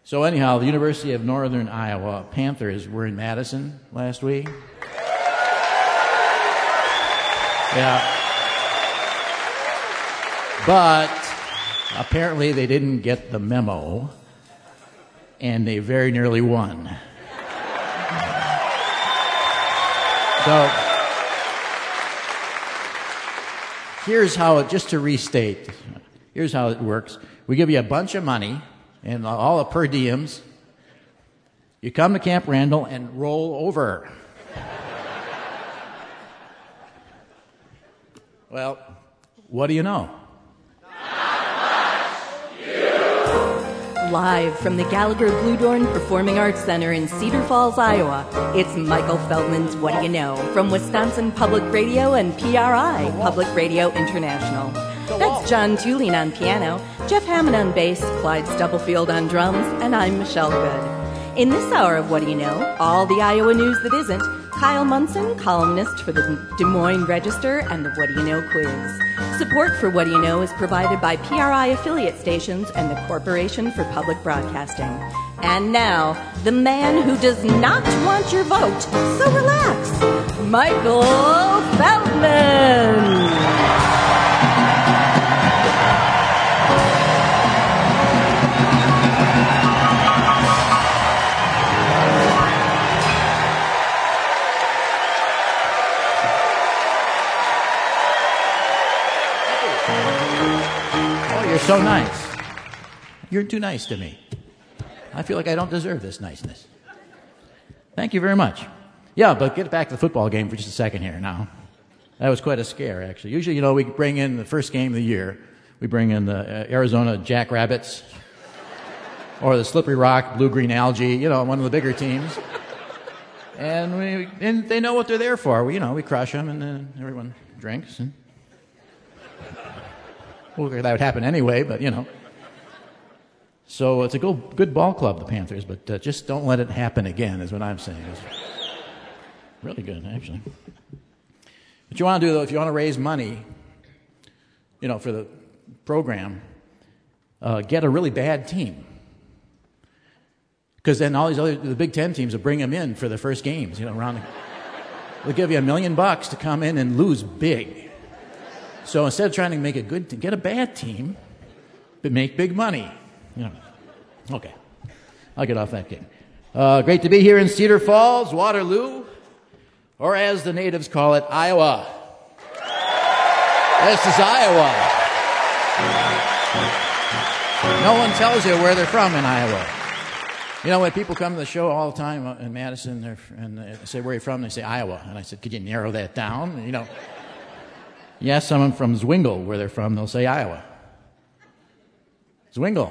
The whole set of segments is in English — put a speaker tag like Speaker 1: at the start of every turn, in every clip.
Speaker 1: So anyhow, the University of Northern Iowa Panthers were in Madison last week. Yeah. But apparently they didn't get the memo, and they very nearly won. So here's how it, just to restate, here's how it works. We give you a bunch of money and all the per diems. You come to Camp Randall and roll over. Well, what do you know?
Speaker 2: Live from the Gallagher Bluedorn Performing Arts Center in Cedar Falls, Iowa, it's Michael Feldman's What Do You Know? From Wisconsin Public Radio and PRI, Public Radio International. That's John Tulin on piano, Jeff Hammond on bass, Clyde Stubblefield on drums, and I'm Michelle Good. In this hour of What Do You Know? All the Iowa news that isn't, Kyle Munson, columnist for the Des Moines Register and the What Do You Know quiz. Support for What Do You Know is provided by PRI affiliate stations and the Corporation for Public Broadcasting. And now, the man who does not want your vote, so relax, Michael Feldman.
Speaker 1: You're so nice. You're too nice to me. I feel like I don't deserve this niceness. Thank you very much. Yeah, but get back to the football game for just a second here now. That was quite a scare, actually. Usually, we bring in the first game of the year. We bring in the Arizona Jackrabbits or the Slippery Rock Blue-Green Algae, one of the bigger teams. And they know what they're there for. We crush them, and then everyone drinks. Well, that would happen anyway, but, So it's a good ball club, the Panthers, but just don't let it happen again, is what I'm saying. It's really good, actually. What you want to do, though, if you want to raise money, for the program, get a really bad team. Because then all the Big Ten teams will bring them in for the first games, they'll give you $1 million to come in and lose big. So instead of trying to make a good team, get a bad team, but make big money. Okay. I'll get off that game. Great to be here in Cedar Falls, Waterloo, or as the natives call it, Iowa. This is Iowa. No one tells you where they're from in Iowa. When people come to the show all the time in Madison and they say, where are you from? They say, Iowa. And I said, could you narrow that down? You ask someone from Zwingle where they're from, they'll say Iowa. Zwingle.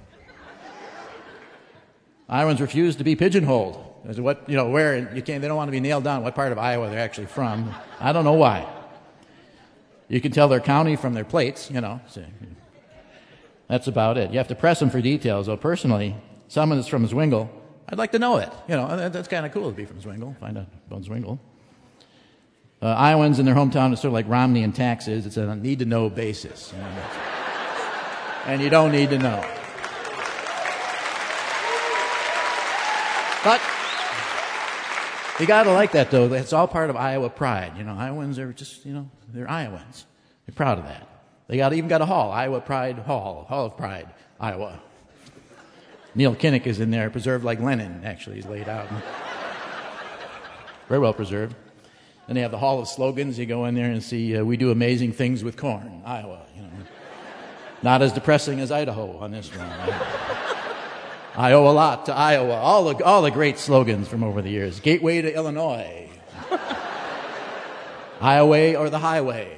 Speaker 1: Iowans refuse to be pigeonholed. As what, where you can't. They don't want to be nailed down what part of Iowa they're actually from. I don't know why. You can tell their county from their plates, So that's about it. You have to press them for details. Though personally, someone that's from Zwingle, I'd like to know it. That's kind of cool to be from Zwingle. Find out about Zwingle. Iowans in their hometown is sort of like Romney in taxes. It's a need-to-know basis. And you don't need to know. But you got to like that, though. It's all part of Iowa pride. Iowans are just, they're Iowans. They're proud of that. They even got a hall, Iowa Pride Hall of Pride, Iowa. Neil Kinnock is in there, preserved like Lenin, actually. He's laid out. Very well preserved. Then they have the Hall of Slogans. You go in there and see, we do amazing things with corn, Iowa. Not as depressing as Idaho on this one. I owe a lot to Iowa. All the great slogans from over the years. Gateway to Illinois. Iowa or the highway.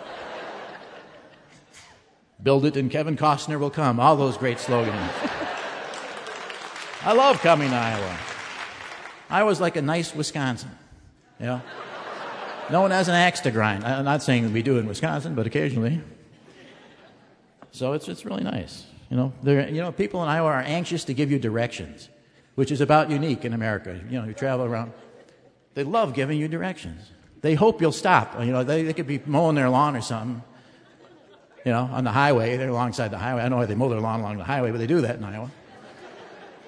Speaker 1: Build it and Kevin Costner will come. All those great slogans. I love coming to Iowa. Iowa's like a nice Wisconsin. No one has an axe to grind. I'm not saying that we do in Wisconsin, but occasionally. So it's really nice. People in Iowa are anxious to give you directions, which is about unique in America. You travel around. They love giving you directions. They hope you'll stop. They could be mowing their lawn or something. On the highway. They're alongside the highway. I don't know why they mow their lawn along the highway, but they do that in Iowa.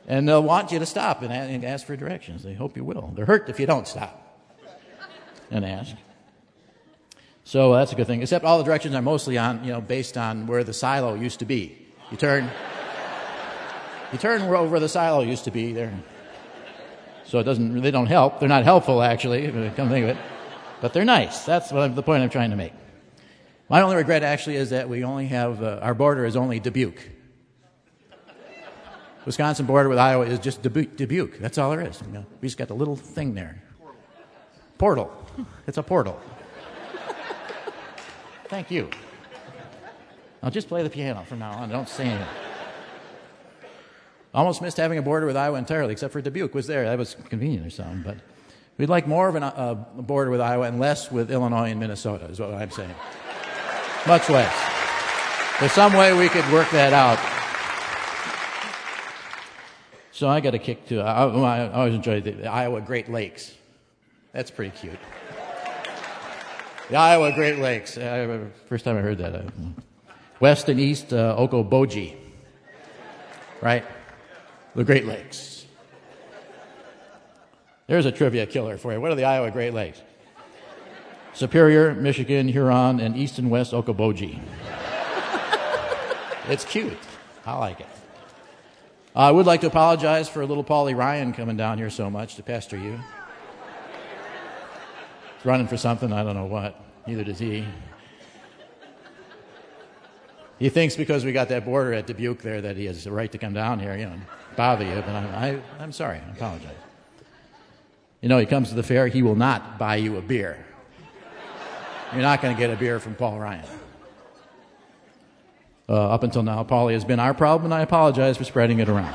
Speaker 1: And they'll want you to stop and ask for directions. They hope you will. They're hurt if you don't stop and ask. So that's a good thing. Except all the directions are mostly based on where the silo used to be. You turn where the silo used to be there. So they don't help. They're not helpful, actually, if you come to think of it. But they're nice. That's the point I'm trying to make. My only regret, actually, is that we only have, our border is only Dubuque. Wisconsin border with Iowa is just Dubuque. That's all there is. We just got the little thing there. Portal. It's a portal. Thank you. I'll just play the piano from now on. Don't say anything. Almost missed having a border with Iowa entirely, except for Dubuque was there. That was convenient or something. But we'd like more of a border with Iowa and less with Illinois and Minnesota, is what I'm saying. Much less. There's some way we could work that out. So I got a kick, too. I always enjoyed the Iowa Great Lakes. That's pretty cute. The Iowa Great Lakes. First time I heard that. West and East Okoboji. Right? The Great Lakes. There's a trivia killer for you. What are the Iowa Great Lakes? Superior, Michigan, Huron, and East and West Okoboji. It's cute. I like it. I would like to apologize for little Paulie Ryan coming down here so much to pester you. He's running for something, I don't know what. Neither does he. He thinks because we got that border at Dubuque there that he has the right to come down here, and bother you. But I'm sorry. I apologize. He comes to the fair, he will not buy you a beer. You're not going to get a beer from Paul Ryan. Up until now, Paulie has been our problem, and I apologize for spreading it around.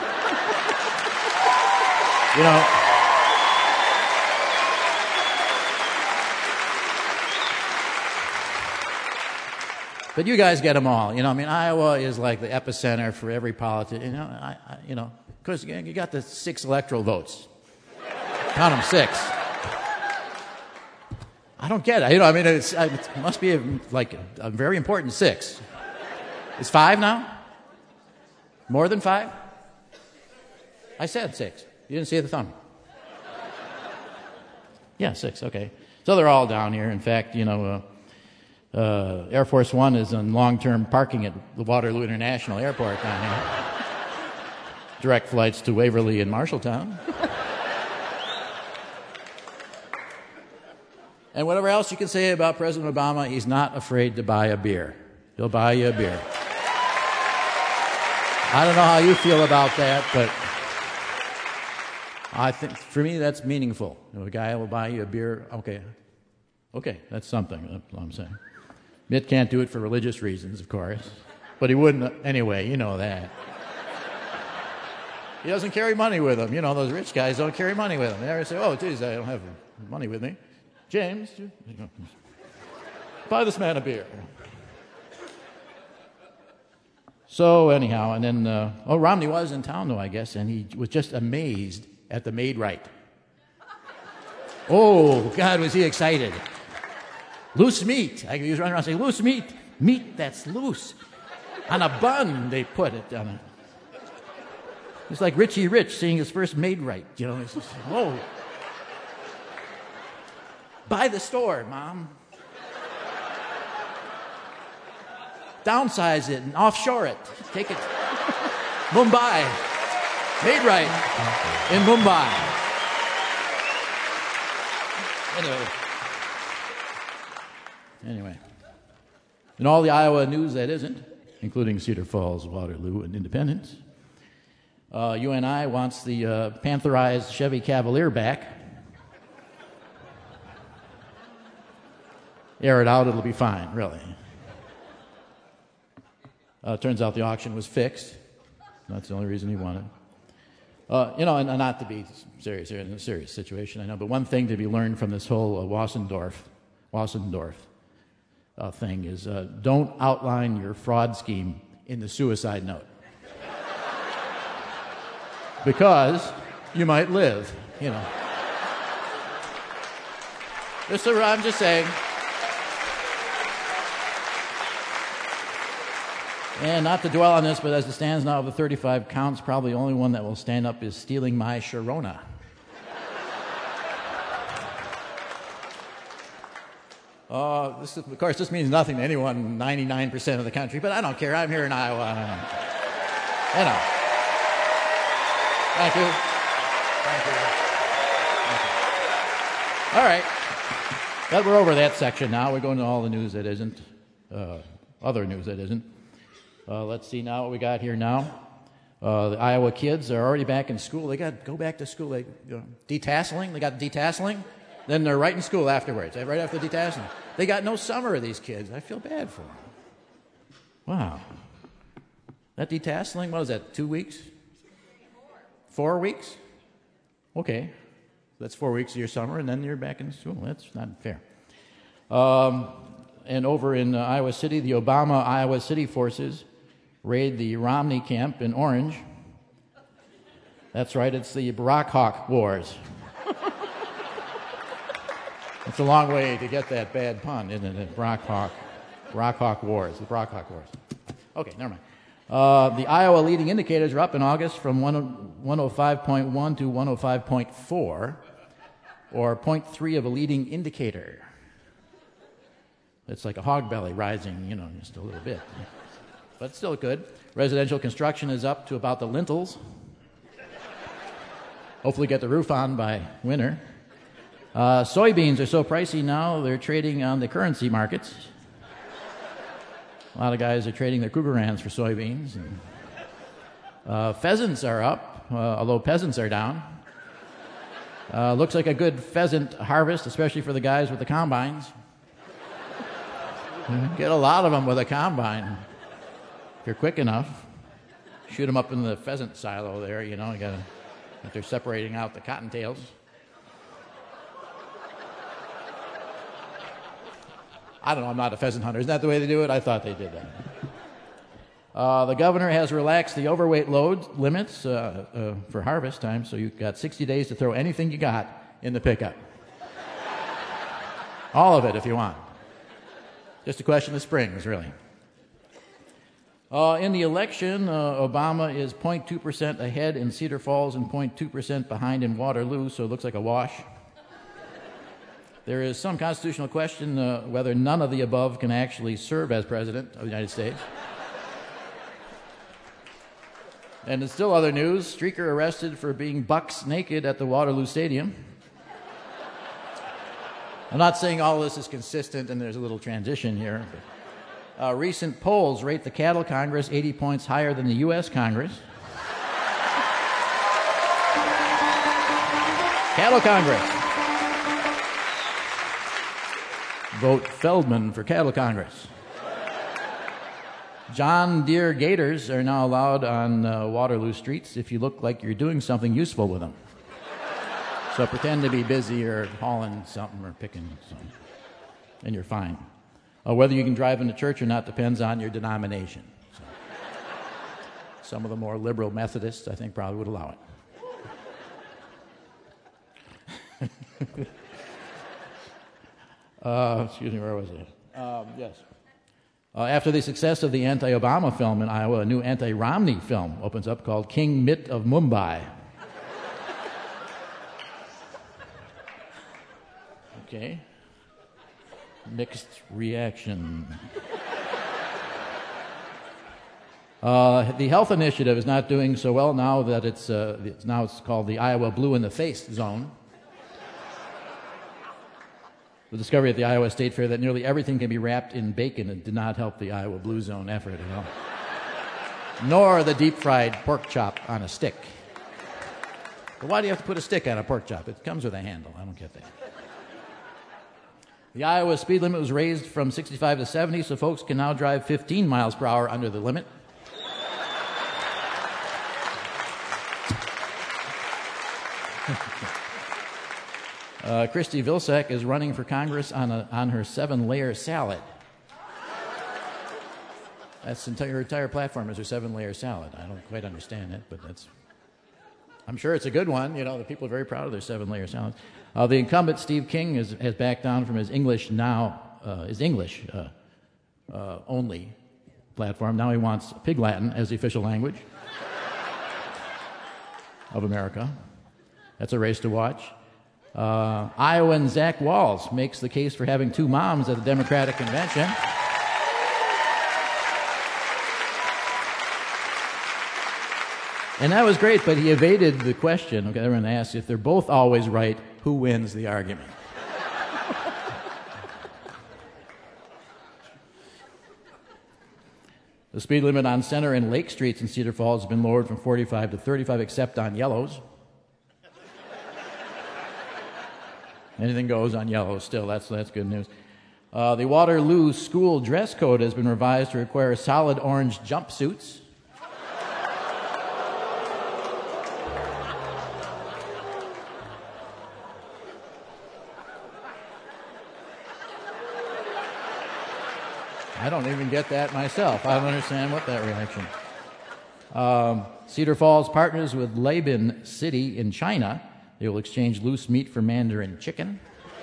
Speaker 1: But you guys get them all. Iowa is like the epicenter for every politician. Because you got the 6 electoral votes. Count them, 6. I don't get it. It must be a very important 6. It's 5 now? More than 5? I said 6. You didn't see the thumb. Yeah, 6. Okay. So they're all down here. In fact, Air Force One is on long-term parking at the Waterloo International Airport down here. Direct flights to Waverly and Marshalltown. And whatever else you can say about President Obama, he's not afraid to buy a beer. He'll buy you a beer. I don't know how you feel about that, but I think for me that's meaningful. A guy will buy you a beer. Okay, that's something. That's what I'm saying. Mitt can't do it for religious reasons, of course, but he wouldn't anyway. You know that. He doesn't carry money with him. Those rich guys don't carry money with them. They never say, "Oh, geez, I don't have money with me." James, buy this man a beer. So anyhow, and then, Romney was in town, though, I guess, and he was just amazed at the Maid-Rite. Oh, God, was he excited. Loose meat. He was running around saying, loose meat. Meat that's loose. On a bun, they put it on it. It's like Richie Rich seeing his first Maid-Rite. It's just, whoa. Buy the store, Mom. Downsize it and offshore it. Take it. Mumbai. Maid-Rite in Mumbai. Anyway. In all the Iowa news that isn't, including Cedar Falls, Waterloo, and Independence, UNI wants the Pantherized Chevy Cavalier back. Air it out, it'll be fine, really. Turns out the auction was fixed. That's the only reason he won it. And not to be serious here, in a serious situation, I know, but one thing to be learned from this whole Wassendorf thing is don't outline your fraud scheme in the suicide note. Because you might live, I'm just saying. And not to dwell on this, but as it stands now of the 35 counts, probably the only one that will stand up is stealing my Sharona. Of course, this means nothing to anyone, 99% of the country, but I don't care. I'm here in Iowa. You know. Thank you. All right. But we're over that section now. We're going to all the news that isn't, other news that isn't. Let's see now what we got here now. The Iowa kids are already back in school. They got to go back to school. Detasseling. They got detasseling. Then they're right in school afterwards, right after detasseling. They got no summer, these kids. I feel bad for them. Wow. That detasseling, what is that, 2 weeks? 4 weeks? Okay. That's 4 weeks of your summer, and then you're back in school. That's not fair. And over in Iowa City, the Obama Iowa City forces raid the Romney camp in Orange. That's right, it's the Barack Hawk Wars. It's a long way to get that bad pun, isn't it? Barack Hawk Wars, the Barack Hawk Wars. Okay, never mind. The Iowa leading indicators are up in August from 105.1 to 105.4, or 0.3 of a leading indicator. It's like a hog belly rising, just a little bit. But still good. Residential construction is up to about the lintels. Hopefully get the roof on by winter. Soybeans are so pricey now, they're trading on the currency markets. A lot of guys are trading their Krugerrands for soybeans. And, pheasants are up, although peasants are down. Looks like a good pheasant harvest, especially for the guys with the combines. Get a lot of them with a combine. If you're quick enough, shoot them up in the pheasant silo there, you gotta, if they're separating out the cottontails. I don't know, I'm not a pheasant hunter. Isn't that the way they do it? I thought they did that. The governor has relaxed the overweight load limits for harvest time, so you've got 60 days to throw anything you got in the pickup. All of it, if you want. Just a question of springs, really. In the election, Obama is 0.2% ahead in Cedar Falls and 0.2% behind in Waterloo, so it looks like a wash. There is some constitutional question whether none of the above can actually serve as president of the United States. And in still other news, streaker arrested for being bucks naked at the Waterloo Stadium. I'm not saying all this is consistent and there's a little transition here. But, recent polls rate the Cattle Congress 80 points higher than the U.S. Congress. Cattle Congress. Vote Feldman for Cattle Congress. John Deere gators are now allowed on Waterloo streets if you look like you're doing something useful with them. So pretend to be busy or hauling something or picking something, and you're fine. Whether you can drive into church or not depends on your denomination. So, some of the more liberal Methodists, I think, probably would allow it. Excuse me, where was it? Yes. After the success of the anti-Obama film in Iowa, a new anti-Romney film opens up called King Mitt of Mumbai. Okay. Mixed reaction. The health initiative is not doing so well now that it's called the Iowa Blue in the Face Zone. The discovery at the Iowa State Fair that nearly everything can be wrapped in bacon and did not help the Iowa Blue Zone effort at all. Nor the deep-fried pork chop on a stick. But why do you have to put a stick on a pork chop? It comes with a handle. I don't get that. The Iowa speed limit was raised from 65 to 70, so folks can now drive 15 miles per hour under the limit. Christy Vilsack is running for Congress on her 7-layer salad. That's her entire platform is her 7-layer salad. I don't quite understand it, but I'm sure it's a good one. The people are very proud of their 7-layer salad. The incumbent, Steve King, has backed down from his English only platform. Now he wants Pig Latin as the official language of America. That's a race to watch. Iowan Zach Walz makes the case for having two moms at the Democratic Convention. And that was great, but he evaded the question. Okay, everyone asked if they're both always right, who wins the argument? The speed limit on Center and Lake Streets in Cedar Falls has been lowered from 45 to 35, except on yellows. Anything goes on yellows still. That's good news. The Waterloo school dress code has been revised to require solid orange jumpsuits. I don't even get that myself. I don't understand what that reaction. Cedar Falls partners with Leibin City in China. They will exchange loose meat for Mandarin chicken.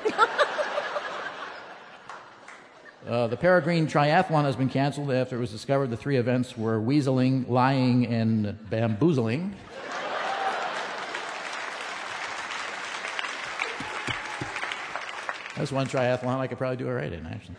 Speaker 1: The Peregrine Triathlon has been canceled after it was discovered the three events were weaseling, lying, and bamboozling. That's one triathlon I could probably do it right in, actually.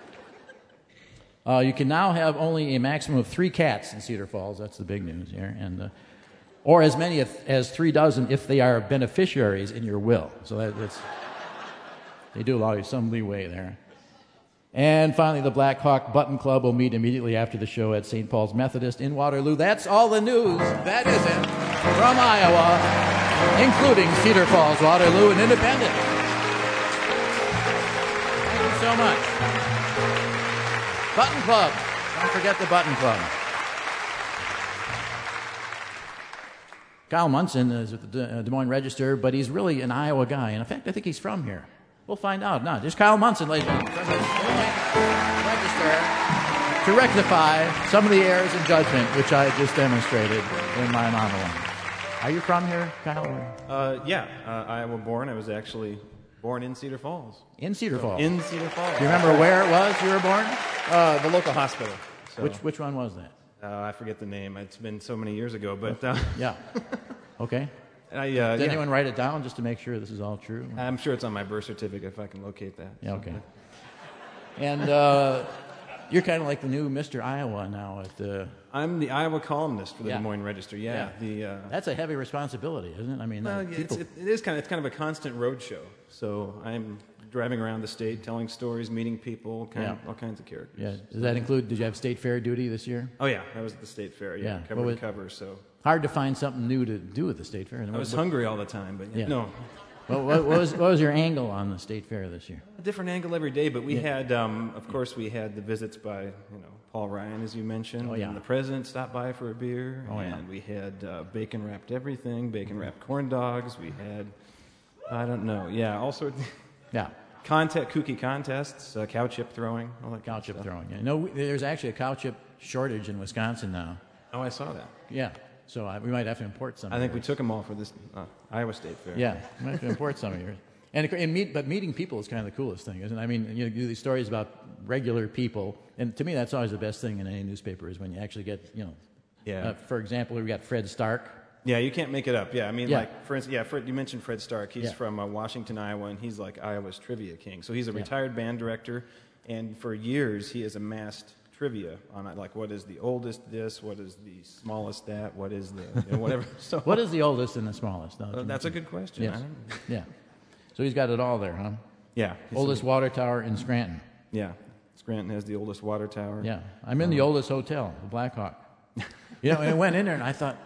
Speaker 1: You can now have only a maximum of 3 cats in Cedar Falls. That's the big news here. And or as many as 3 dozen if they are beneficiaries in your will. So that's they do allow you some leeway there. And finally, the Black Hawk Button Club will meet immediately after the show at St. Paul's Methodist in Waterloo. That's all the news. That is it from Iowa, including Cedar Falls, Waterloo, and Independence. Thank you so much. Button Club. Don't forget the Button Club. Kyle Munson is with the Des Moines Register, but he's really an Iowa guy. And in fact, I think he's from here. We'll find out. No, just Kyle Munson, ladies and gentlemen, from the Des Moines Register, to rectify some of the errors in judgment which I just demonstrated in my monologue. Are you from here, Kyle?
Speaker 3: Yeah, Iowa born. I was actually born in Cedar Falls.
Speaker 1: In Cedar Falls?
Speaker 3: In Cedar Falls.
Speaker 1: Do you remember where it was you were born?
Speaker 3: The local hospital. So,
Speaker 1: Which one was that?
Speaker 3: I forget the name. It's been so many years ago, but...
Speaker 1: Yeah. Okay. Did anyone write it down just to make sure this is all true?
Speaker 3: I'm sure it's on my birth certificate if I can locate that.
Speaker 1: Yeah, okay. And you're kind of like the new Mr. Iowa now at the...
Speaker 3: I'm the Iowa columnist for the Des Moines Register. Yeah.
Speaker 1: That's a heavy responsibility, isn't it? I mean,
Speaker 3: it's kind of a constant road show. So I'm driving around the state, telling stories, meeting people, all kinds of characters.
Speaker 1: Yeah. Does that include? Did you have state fair duty this year?
Speaker 3: Oh yeah, I was at the state fair. Yeah, cover to cover. So
Speaker 1: hard to find something new to do at the state fair.
Speaker 3: I was hungry all the time, but no.
Speaker 1: What was your angle on the state fair this year?
Speaker 3: A different angle every day, but we had, of course, we had the visits by Paul Ryan, as you mentioned.
Speaker 1: Oh, yeah.
Speaker 3: And the president stopped by for a beer.
Speaker 1: Oh, yeah.
Speaker 3: And we had bacon wrapped everything, bacon wrapped corn dogs. We had, I don't know, all sorts.
Speaker 1: Yeah.
Speaker 3: Kooky contests, cow chip throwing, all that
Speaker 1: cow chip
Speaker 3: stuff.
Speaker 1: throwing. Yeah. No, there's actually a cow chip shortage in Wisconsin now.
Speaker 3: Oh, I saw that.
Speaker 1: Yeah. So we might have to import some.
Speaker 3: I think we took them all for this Iowa State Fair.
Speaker 1: Yeah, we might have to import some of yours. But meeting people is kind of the coolest thing, isn't it? I mean, you do these stories about regular people, and to me, that's always the best thing in any newspaper is when you actually get, for example, we got Fred Stark.
Speaker 3: Yeah, you can't make it up. Yeah, I mean, like, for instance, you mentioned Fred Stark. He's from Washington, Iowa, and he's like Iowa's trivia king. So he's a retired band director, and for years he has amassed trivia on it, like what is the oldest this, what is the smallest that, what is the whatever. So
Speaker 1: what is the oldest and the smallest?
Speaker 3: That's a good question.
Speaker 1: Yes. Yeah. So he's got it all there, huh?
Speaker 3: Yeah.
Speaker 1: Oldest water tower in Scranton.
Speaker 3: Yeah. Scranton has the oldest water tower.
Speaker 1: Yeah. I'm in the oldest hotel, the Black Hawk. And I went in there and I thought,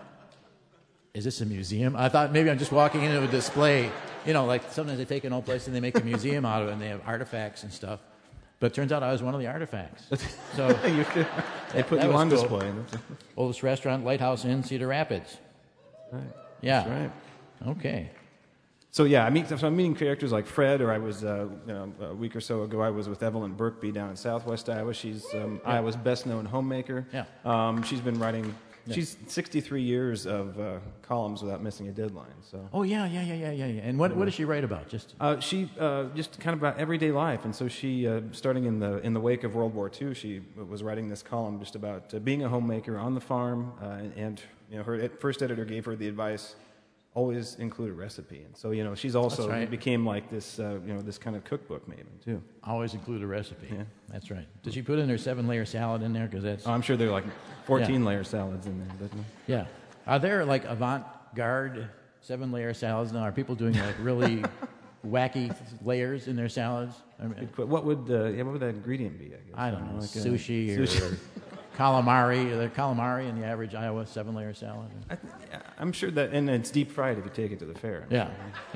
Speaker 1: is this a museum? I thought maybe I'm just walking into a display. Like sometimes they take an old place and they make a museum out of it and they have artifacts and stuff. But it turns out I was one of the artifacts. So
Speaker 3: they put you on display.
Speaker 1: Oldest restaurant, Lighthouse Inn, Cedar Rapids.
Speaker 3: Right.
Speaker 1: Yeah.
Speaker 3: That's right.
Speaker 1: Okay.
Speaker 3: So I'm meeting characters like Fred, or I was a week or so ago I was with Evelyn Burkby down in Southwest Iowa. She's Iowa's best-known homemaker.
Speaker 1: Yeah.
Speaker 3: She's been writing She's 63 years of columns without missing a deadline. So.
Speaker 1: Oh yeah. And what does she write about?
Speaker 3: She just kind of about everyday life, and so she, starting in the wake of World War II, she was writing this column just about being a homemaker on the farm, and her first editor gave her the advice: always include a recipe. And so she's also became like this this kind of cookbook maven too.
Speaker 1: Always include a recipe. Yeah, that's right. Did she put in her 7-layer salad in there? Because that's.
Speaker 3: Oh, I'm sure there are like 14-layer salads in there. Doesn't it?
Speaker 1: Yeah. Are there like avant-garde 7-layer salads now? Are people doing like really wacky layers in their salads? I mean,
Speaker 3: what would that ingredient be? I guess
Speaker 1: I don't know. Like sushi or calamari. Are there calamari in the average Iowa 7-layer salad?
Speaker 3: I'm sure that, and it's deep fried if you take it to the fair.
Speaker 1: Yeah.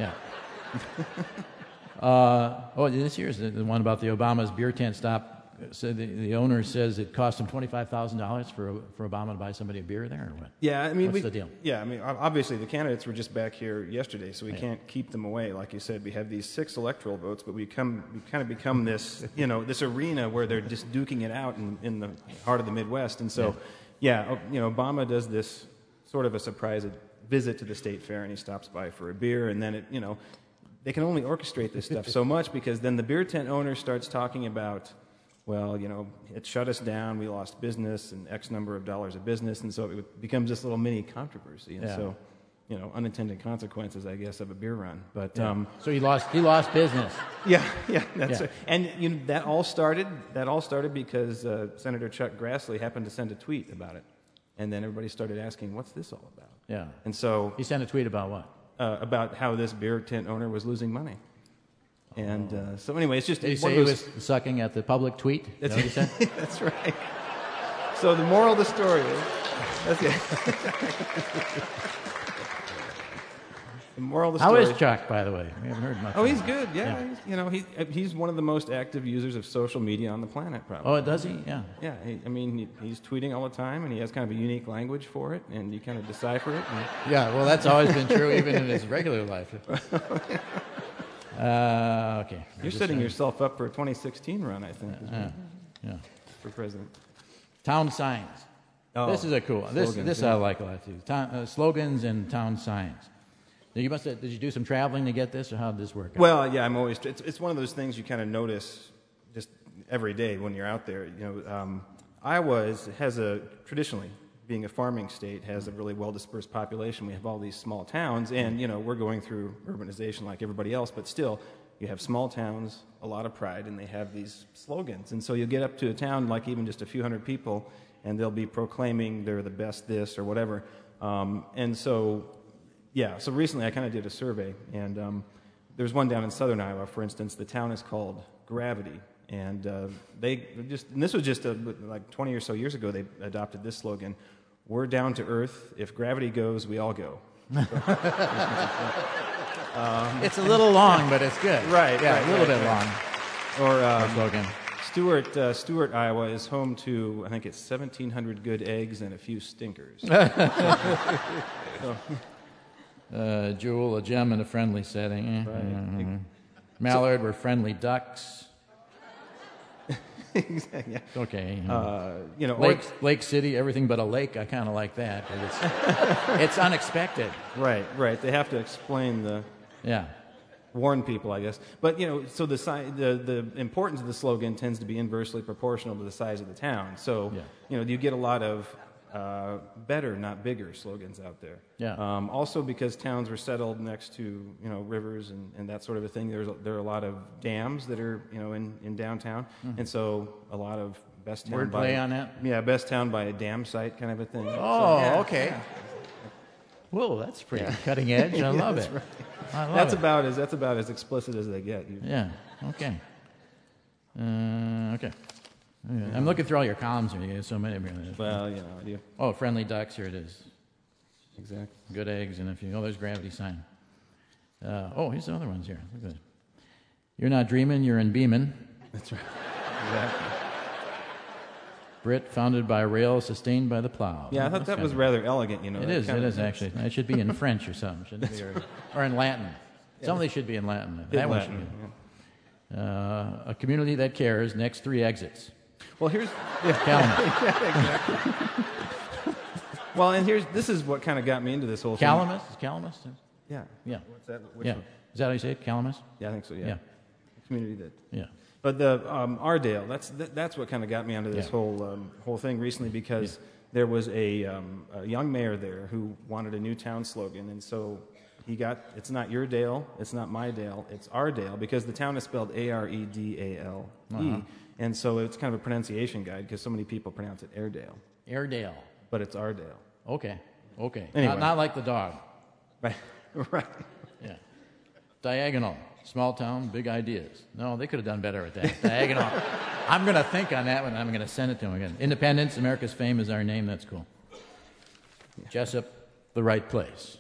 Speaker 1: This year's the one about the Obama's beer tent stop. So the owner says it cost him $25,000 for Obama to buy somebody a beer there, or what?
Speaker 3: Yeah, I mean,
Speaker 1: what's the deal?
Speaker 3: Yeah, I mean, obviously the candidates were just back here yesterday, so we can't keep them away. Like you said, we have these 6 electoral votes, but we kind of become this, this arena where they're just duking it out in the heart of the Midwest. And so, Obama does this sort of a surprise visit to the state fair, and he stops by for a beer, and then they can only orchestrate this stuff so much because then the beer tent owner starts talking about, well, it shut us down, we lost business and X number of dollars of business, and so it becomes this little mini controversy. And so, unintended consequences, I guess, of a beer run. But
Speaker 1: so he lost business.
Speaker 3: Yeah, that's right. And that all started because Senator Chuck Grassley happened to send a tweet about it, and then everybody started asking, "What's this all about?"
Speaker 1: Yeah.
Speaker 3: And so
Speaker 1: he sent a tweet about what?
Speaker 3: About how this beer tent owner was losing money. And so anyway, it's just...
Speaker 1: Did he say he was sucking at the public tweet? That's what he said?
Speaker 3: That's right. So the moral of the story is... The moral of the story...
Speaker 1: How is Chuck, by the way? We haven't heard much.
Speaker 3: Oh, he's good, yeah. He's one of the most active users of social media on the planet, probably.
Speaker 1: Oh, does he? Yeah.
Speaker 3: Yeah, he's tweeting all the time, and he has kind of a unique language for it, and you kind of decipher it.
Speaker 1: Yeah, well, that's always been true, even in his regular life. Okay.
Speaker 3: You're setting yourself up for a 2016 run, I think.
Speaker 1: Yeah.
Speaker 3: For president.
Speaker 1: Town signs. Oh, this is a cool one. This I like a lot too. Slogans and town signs. Now, did you do some traveling to get this, or how did this work out?
Speaker 3: Well, yeah, it's one of those things you kind of notice just every day when you're out there. Iowa has traditionally, being a farming state, has a really well-dispersed population. We have all these small towns, and, we're going through urbanization like everybody else, but still, you have small towns, a lot of pride, and they have these slogans. And so you'll get up to a town, like even just a few hundred people, and they'll be proclaiming they're the best this or whatever. So recently I kind of did a survey, and there's one down in southern Iowa, for instance. The town is called Gravity. And this was just like 20 or so years ago, they adopted this slogan: "We're down to earth. If gravity goes, we all go."
Speaker 1: It's a little long, but it's good.
Speaker 3: Right.
Speaker 1: Yeah, a little bit long.
Speaker 3: Or
Speaker 1: slogan.
Speaker 3: Stuart, Iowa is home to, I think it's 1,700 good eggs and a few stinkers.
Speaker 1: Jewel, a gem in a friendly setting.
Speaker 3: Right.
Speaker 1: Mallard, we're friendly ducks.
Speaker 3: Exactly. Yeah.
Speaker 1: Okay.
Speaker 3: Lake
Speaker 1: City, everything but a lake. I kind of like that. It's unexpected.
Speaker 3: Right. They have to explain warn people, I guess. But so the importance of the slogan tends to be inversely proportional to the size of the town. So you get a lot of better, not bigger slogans out there.
Speaker 1: Yeah.
Speaker 3: Also, because towns were settled next to rivers and that sort of a thing, there are a lot of dams that are in downtown, and so a lot of best town
Speaker 1: wordplay on that.
Speaker 3: Yeah, best town by a dam site kind of a thing.
Speaker 1: Oh, okay. Yeah. Whoa, that's pretty cutting edge. I love it.
Speaker 3: Right.
Speaker 1: I love
Speaker 3: that's
Speaker 1: it.
Speaker 3: about as explicit as they get.
Speaker 1: Yeah. Okay. Okay. I'm looking through all your columns here. You have so many of them.
Speaker 3: Well,
Speaker 1: Oh, friendly ducks. Here it is.
Speaker 3: Exactly.
Speaker 1: Good eggs and a few. Oh, there's gravity sign. Here's the other ones here. Look at it. You're not dreaming. You're in beaming.
Speaker 3: That's right. Exactly.
Speaker 1: Brit, founded by rail, sustained by the plow.
Speaker 3: Yeah, I thought that was rather elegant.
Speaker 1: It is actually. It should be in French or something, shouldn't it? Or in Latin. Some of these should be in Latin. That one should be. A community that cares. Next 3 exits.
Speaker 3: Well, here's...
Speaker 1: Calendar.
Speaker 3: Exactly. Well, and this is what kind of got me into this whole
Speaker 1: Calamus? Is Calamus?
Speaker 3: thing. Yeah. What's that? Which
Speaker 1: Yeah.
Speaker 3: one?
Speaker 1: Is that how you say it? Calamus?
Speaker 3: Yeah, I think so. Yeah.
Speaker 1: Yeah.
Speaker 3: Community that.
Speaker 1: Yeah.
Speaker 3: But the Ardale, that's what kind of got me onto this whole thing recently, because there was a young mayor there who wanted a new town slogan, and so he got, it's not your Dale, it's not my Dale, it's Ardale, because the town is spelled Aredale, and so it's kind of a pronunciation guide because so many people pronounce it Airedale.
Speaker 1: Airedale.
Speaker 3: But it's Ardale.
Speaker 1: Okay.
Speaker 3: Anyway.
Speaker 1: Not like the dog.
Speaker 3: Right. Right.
Speaker 1: Yeah. Diagonal. Small town, big ideas. No, they could have done better at that. Diagonal. I'm going to think on that one. I'm going to send it to them again. Independence, America's fame is our name. That's cool. Yeah. Jessup, the right place.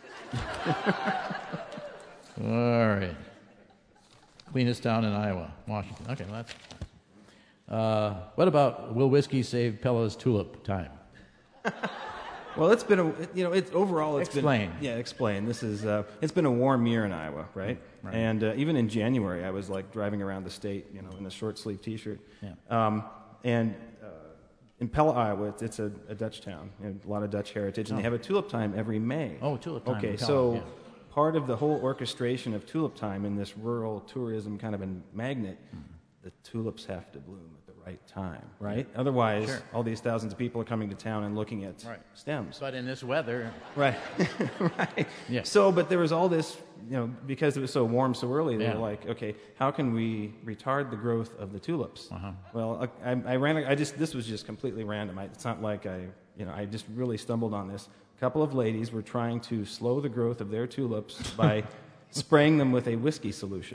Speaker 1: All right. Cleanest town in Iowa, Washington. Okay, well, that's what about will whiskey save Pella's tulip time?
Speaker 3: Well, it's been
Speaker 1: Explain.
Speaker 3: Explain. This is it's been a warm year in Iowa, right? And even in January, I was like driving around the state, in a short sleeve T-shirt.
Speaker 1: Yeah.
Speaker 3: And in Pella, Iowa, it's a Dutch town, a lot of Dutch heritage, and they have a tulip time every May.
Speaker 1: Oh, tulip time.
Speaker 3: Okay, so part of the whole orchestration of tulip time in this rural tourism kind of a magnet, the tulips have to bloom at the right time, right? Otherwise, all these thousands of people are coming to town and looking at stems.
Speaker 1: But in this weather...
Speaker 3: Right, right.
Speaker 1: Yeah.
Speaker 3: So, but there was all this, because it was so warm so early, they were like, okay, how can we retard the growth of the tulips? Well, this was just completely random. It's not like I just really stumbled on this. A couple of ladies were trying to slow the growth of their tulips by spraying them with a whiskey solution.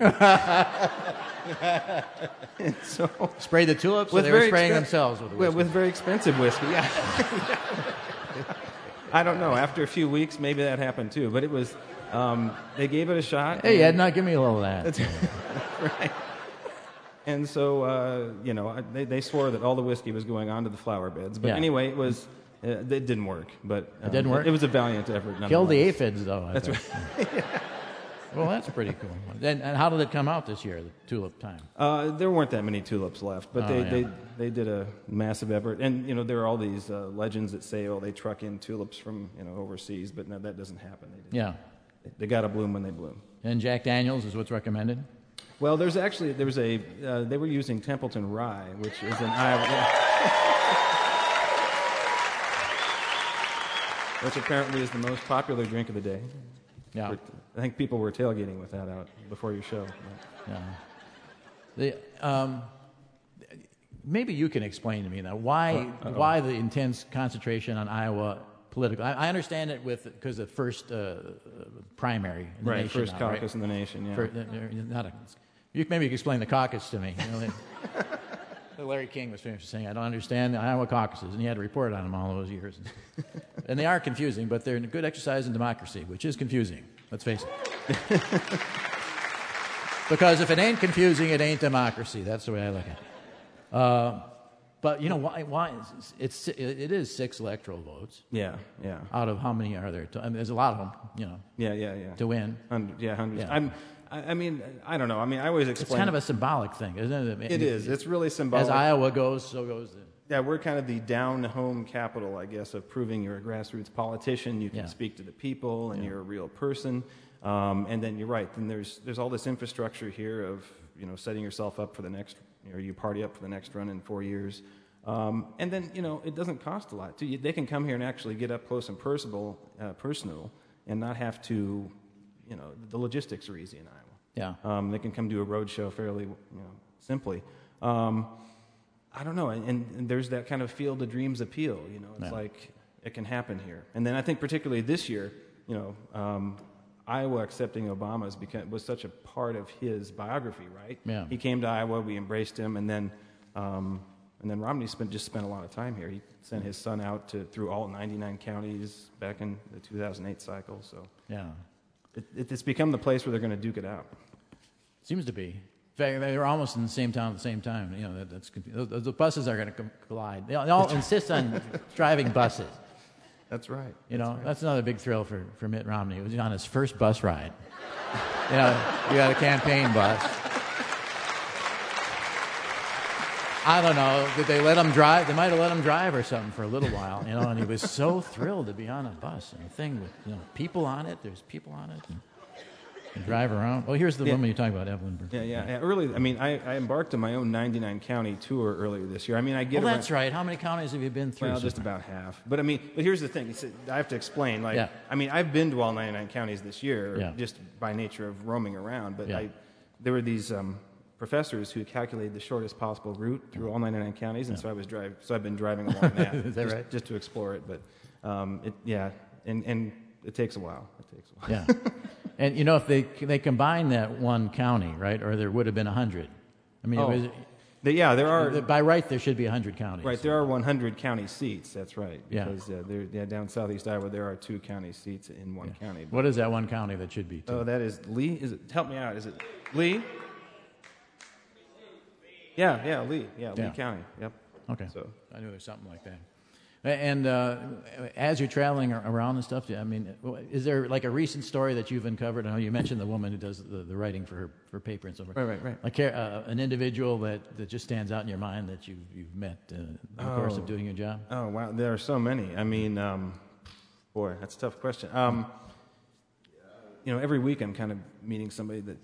Speaker 3: And so,
Speaker 1: spray the tulips, or they were spraying themselves with whiskey?
Speaker 3: With very expensive whiskey, yeah. I don't know. After a few weeks, maybe that happened too. But it was, they gave it a shot.
Speaker 1: Hey, Edna, give me a little of that.
Speaker 3: Right. And so, they swore that all the whiskey was going onto the flower beds. But anyway, it was... it didn't work, but
Speaker 1: it didn't work.
Speaker 3: It was a valiant effort.
Speaker 1: Killed the aphids, though.
Speaker 3: That's right.
Speaker 1: Well, that's pretty cool. And how did it come out this year, the tulip time?
Speaker 3: There weren't that many tulips left, but they did a massive effort. And there are all these legends that say, they truck in tulips from overseas, but no, that doesn't happen. They got to bloom when they bloom.
Speaker 1: And Jack Daniels is what's recommended.
Speaker 3: Well, they were using Templeton rye, which is an Iowa. Which apparently is the most popular drink of the day.
Speaker 1: Yeah.
Speaker 3: I think people were tailgating with that out before your show.
Speaker 1: Yeah. Maybe you can explain to me now why the intense concentration on Iowa politically. I understand it because the first primary in the nation.
Speaker 3: First
Speaker 1: now,
Speaker 3: caucus in the nation, yeah.
Speaker 1: Maybe you can explain the caucus to me. Larry King was famous for saying, I don't understand the Iowa caucuses, and he had to report on them all those years. And they are confusing, but they're a good exercise in democracy, which is confusing. Let's face it. Because if it ain't confusing, it ain't democracy. That's the way I look at it. But why? It is 6 electoral votes.
Speaker 3: Yeah.
Speaker 1: Out of how many are there? There's a lot of them.
Speaker 3: Yeah.
Speaker 1: To win.
Speaker 3: Hundreds.
Speaker 1: Yeah.
Speaker 3: I don't know. I always explain.
Speaker 1: It's kind of a symbolic thing, isn't it?
Speaker 3: It is. It's really symbolic.
Speaker 1: As Iowa goes, so goes the...
Speaker 3: Yeah, we're kind of the down-home capital, I guess, of proving you're a grassroots politician. You can speak to the people, and you're a real person. And then you're right. Then there's all this infrastructure here of setting yourself up for the next. You party up for the next run in 4 years. And then it doesn't cost a lot. They can come here and actually get up close and personal, and not have to. The logistics are easy in Iowa.
Speaker 1: Yeah.
Speaker 3: They can come do a road show fairly, simply. I don't know, and there's that kind of field of dreams appeal. It's like it can happen here. And then I think particularly this year, Iowa accepting Obama was such a part of his biography, right?
Speaker 1: Yeah.
Speaker 3: He came to Iowa, we embraced him, and then Romney just spent a lot of time here. He sent his son out through all 99 counties back in the 2008 cycle. So
Speaker 1: yeah.
Speaker 3: It's become the place where they're going to duke it out.
Speaker 1: Seems to be. They were almost in the same town at the same time. The buses are going to collide. They all insist on driving buses.
Speaker 3: That's right.
Speaker 1: That's another big thrill for Mitt Romney. He was on his first bus ride. You got a campaign bus. I don't know. Did they let him drive? They might have let him drive or something for a little while, And he was so thrilled to be on a bus and a thing with people on it. There's people on it. And drive around. Well, here's the woman you're talking about, Evelyn.
Speaker 3: Yeah. Early. I mean, I embarked on my own 99 county tour earlier this year. I mean, I get.
Speaker 1: Well, that's right. How many counties have you been through?
Speaker 3: Well, just about half. But here's the thing. I have to explain. I mean, I've been to all 99 counties this year, just by nature of roaming around. But there were these professors who calculated the shortest possible route through all 99 counties, and so I've been driving along that.
Speaker 1: Is that right?
Speaker 3: Just to explore it. But and it takes a while.
Speaker 1: Yeah. And if they combine that one county, right, or there would have been 100. I mean,
Speaker 3: there are.
Speaker 1: By right, there should be 100 counties.
Speaker 3: Right, there are 100 county seats. That's right. Because down southeast Iowa, there are 2 county seats in one county.
Speaker 1: What is that one county that should be?
Speaker 3: That is Lee. Help me out? Is it Lee? Yeah, Lee. Yeah, Lee County. Yep.
Speaker 1: Okay. So I knew there was something like that. And as you're traveling around and stuff, I mean, is there like a recent story that you've uncovered? I know you mentioned the woman who does the writing for her paper and so forth.
Speaker 3: Right.
Speaker 1: Like an individual that just stands out in your mind that you've met in the course of doing your job?
Speaker 3: Oh, wow. There are so many. I mean, boy, that's a tough question. Every week I'm kind of meeting somebody that...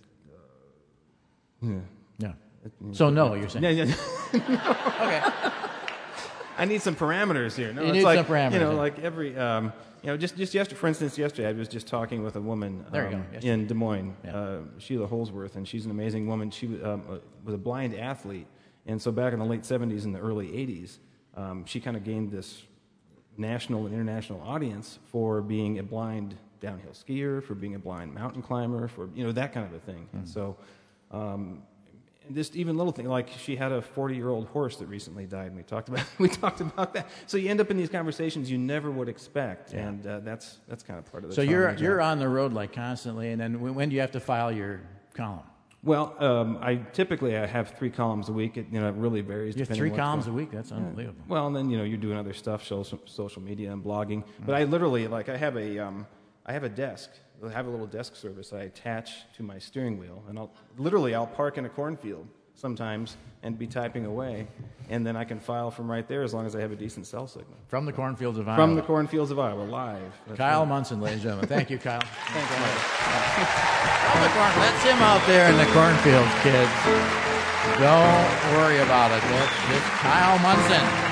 Speaker 1: Yeah. So no, you're saying?
Speaker 3: Yeah.
Speaker 1: Okay.
Speaker 3: I need some parameters here. No,
Speaker 1: you need some parameters.
Speaker 3: Like every, just yesterday, for instance, yesterday I was just talking with a woman in Des Moines, Sheila Holsworth, and she's an amazing woman. She was a blind athlete, and so back in the late 70s and the early 80s, she kind of gained this national and international audience for being a blind downhill skier, for being a blind mountain climber, for that kind of a thing. And so. Just even little thing like she had a 40-year-old horse that recently died, and we talked about that. So you end up in these conversations you never would expect, and that's kind of part of the.
Speaker 1: So you're on the road like constantly, and then when do you have to file your column?
Speaker 3: Well, I typically have 3 columns a week. It really varies.
Speaker 1: You have 3 columns a week. That's unbelievable.
Speaker 3: Well, and then you're doing other stuff, social media and blogging. But I literally I have a desk. I have a little desk service I attach to my steering wheel, and I'll park in a cornfield sometimes and be typing away, and then I can file from right there as long as I have a decent cell signal.
Speaker 1: From the cornfields of Iowa.
Speaker 3: From the cornfields of Iowa, live.
Speaker 1: Kyle Munson, ladies and gentlemen. Thank you, Kyle. Thank you. That's him out there in the cornfields, kids. Don't worry about it. It's Kyle Munson.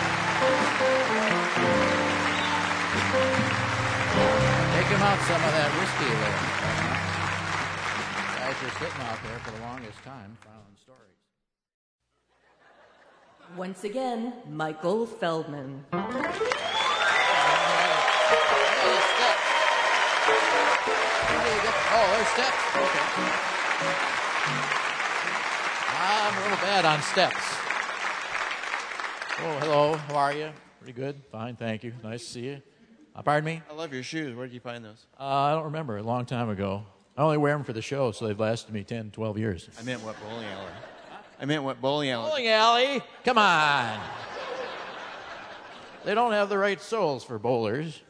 Speaker 1: Out some of that whiskey there. Guys are sitting out there for the longest time filing stories.
Speaker 2: Once again, Michael Feldman.
Speaker 1: Oh, there's steps. Okay. I'm a little bad on steps. Oh, hello. How are you? Pretty good. Fine, thank you. Nice to see you. Pardon me?
Speaker 4: I love your shoes. Where did you find those?
Speaker 1: I don't remember. A long time ago. I only wear them for the show, so they've lasted me 10, 12 years.
Speaker 4: I meant what bowling alley?
Speaker 1: Bowling alley? Come on. They don't have the right soles for bowlers.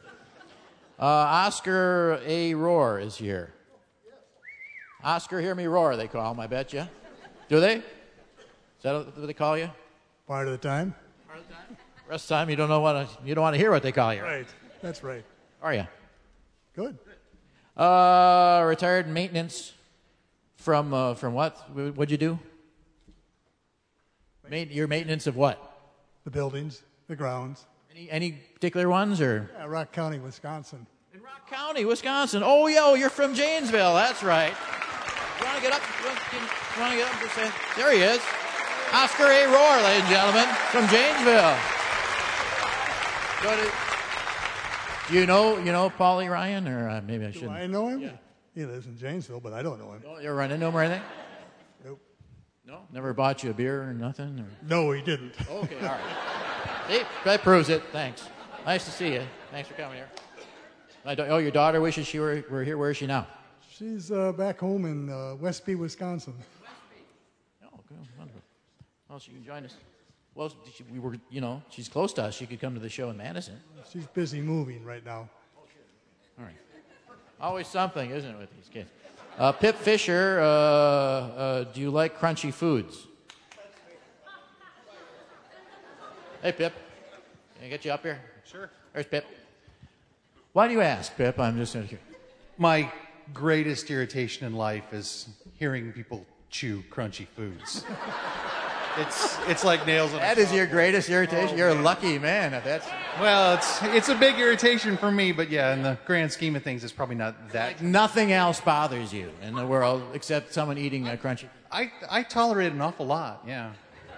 Speaker 1: Oscar A. Roar is here. Oscar, hear me roar, they call him, I bet you. Do they? Is that what they call you?
Speaker 5: Part of the time.
Speaker 1: Part of the time? Rest of the time, you don't want to hear what they call you.
Speaker 5: Right. That's right.
Speaker 1: How are you?
Speaker 5: Good.
Speaker 1: Retired maintenance from what? What'd you do? Your maintenance of what?
Speaker 5: The buildings, the grounds.
Speaker 1: Any particular ones or?
Speaker 5: Yeah, Rock County, Wisconsin.
Speaker 1: In Rock County, Wisconsin. Oh, you're from Janesville. That's right. You want to get up? You want to get up and say, there he is. Oscar A. Roar, ladies and gentlemen, from Janesville. Do you know Paulie Ryan, or maybe I shouldn't?
Speaker 5: Do I know him?
Speaker 1: Yeah.
Speaker 5: He lives in Janesville, but I don't know him.
Speaker 1: Oh, you ever run into him or anything?
Speaker 5: Nope.
Speaker 1: No? Never bought you a beer or nothing? Or?
Speaker 5: No, he didn't.
Speaker 1: Okay, all right. See, that proves it. Thanks. Nice to see you. Thanks for coming here. Your daughter wishes she were here. Where is she now?
Speaker 5: She's back home in Westby, Wisconsin.
Speaker 1: Oh, good. Wonderful. Well, she can join us. Well, she's close to us. She could come to the show in Madison.
Speaker 5: She's busy moving right now.
Speaker 1: Oh, sure. All right. Always something, isn't it, with these kids? Pip Fisher, do you like crunchy foods? Hey, Pip. Can I get you up here?
Speaker 6: Sure.
Speaker 1: There's Pip. Why do you ask, Pip? I'm just curious.
Speaker 6: My greatest irritation in life is hearing people chew crunchy foods. It's like nails on a
Speaker 1: That is your greatest irritation? You're a lucky man if that's...
Speaker 6: Well, it's a big irritation for me, but yeah, in the grand scheme of things, it's probably not that...
Speaker 1: Like nothing else bothers you in the world except someone eating a crunchy...
Speaker 6: I tolerate an awful lot, yeah.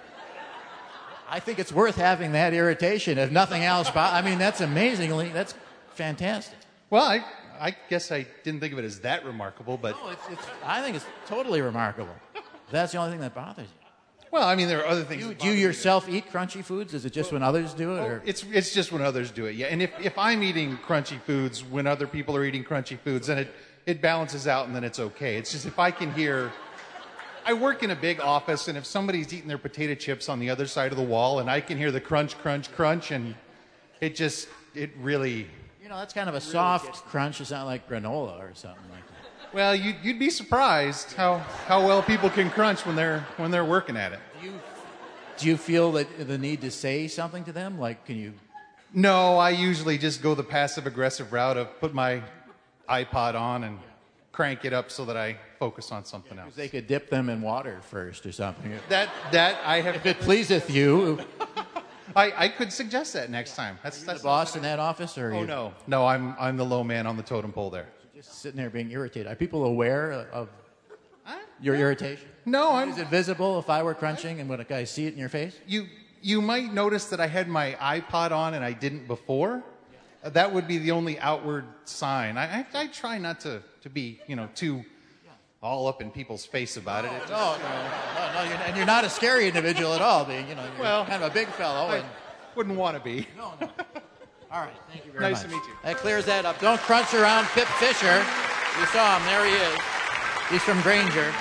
Speaker 1: I think it's worth having that irritation if nothing else... I mean, that's that's fantastic.
Speaker 6: Well, I guess I didn't think of it as that remarkable, but...
Speaker 1: No, I think it's totally remarkable. That's the only thing that bothers you.
Speaker 6: Well, I mean, there are other things.
Speaker 1: Do you yourself eat crunchy foods? Is it just when others do it? Or?
Speaker 6: It's just when others do it, yeah. And if I'm eating crunchy foods when other people are eating crunchy foods, then it balances out and then it's okay. It's just if I can hear... I work in a big office, and if somebody's eating their potato chips on the other side of the wall, and I can hear the crunch, crunch, crunch, and it really...
Speaker 1: You know, that's kind of a soft crunch. It's not like granola or something like that.
Speaker 6: Well, you'd be surprised how well people can crunch when they're working at it.
Speaker 1: Do you feel the need to say something to them? Like, can you...
Speaker 6: No, I usually just go the passive-aggressive route of put my iPod on and crank it up so that I focus on something else.
Speaker 1: They could dip them in water first or something.
Speaker 6: That I have...
Speaker 1: If it pleaseth you...
Speaker 6: I could suggest that next time. That's
Speaker 1: the boss in that office, or
Speaker 6: no, I'm the low man on the totem pole there.
Speaker 1: Just sitting there being irritated. Are people aware of your irritation?
Speaker 6: No,
Speaker 1: Is it visible if I were crunching and would a guy see it in your face?
Speaker 6: You might notice that I had my iPod on and I didn't before. That would be the only outward sign. I try not to be too all up in people's face about it.
Speaker 1: No, and you're not a scary individual at all, being you're kind of a big fellow.
Speaker 6: I wouldn't want to be.
Speaker 1: No. All right, thank you very much.
Speaker 6: Nice to meet you.
Speaker 1: That clears that up. Don't crunch around Pip Fisher. You saw him. There he is. He's from Granger.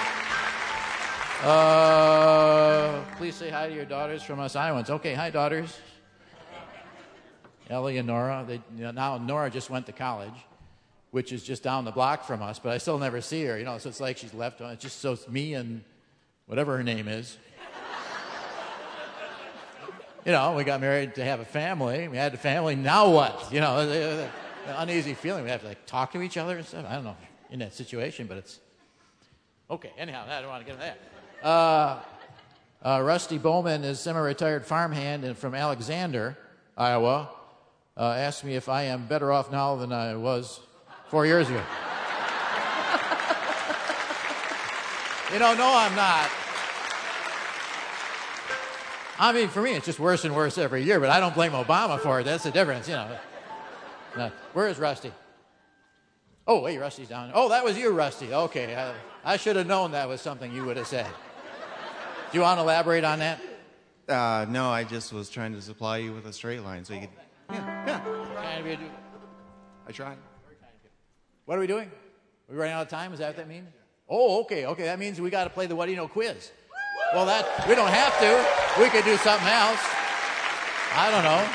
Speaker 1: Please say hi to your daughters from us Iowans. Okay, hi, daughters. Ellie and Nora. Now Nora just went to college, which is just down the block from us, but I still never see her. So it's like she's left. It's just so it's me and whatever her name is. We got married to have a family. We had a family. Now what? The uneasy feeling. We have to talk to each other and stuff. I don't know in that situation, but it's okay. Anyhow, I don't want to get into that. Rusty Bowman is semi-retired farmhand and from Alexander, Iowa. Asked me if I am better off now than I was 4 years ago. No, I'm not. I mean, for me, it's just worse and worse every year, but I don't blame Obama for it. That's the difference, Where is Rusty? Oh, wait, Rusty's down. Oh, that was you, Rusty. Okay, I should have known that was something you would have said. Do you want to elaborate on that?
Speaker 4: No, I just was trying to supply you with a straight line so you could... Yeah. I tried.
Speaker 1: What are we doing? Are we running out of time? Is that what that means? Oh, okay. That means we got to play the What Do You Know quiz. Well, we don't have to. We could do something else. I don't know.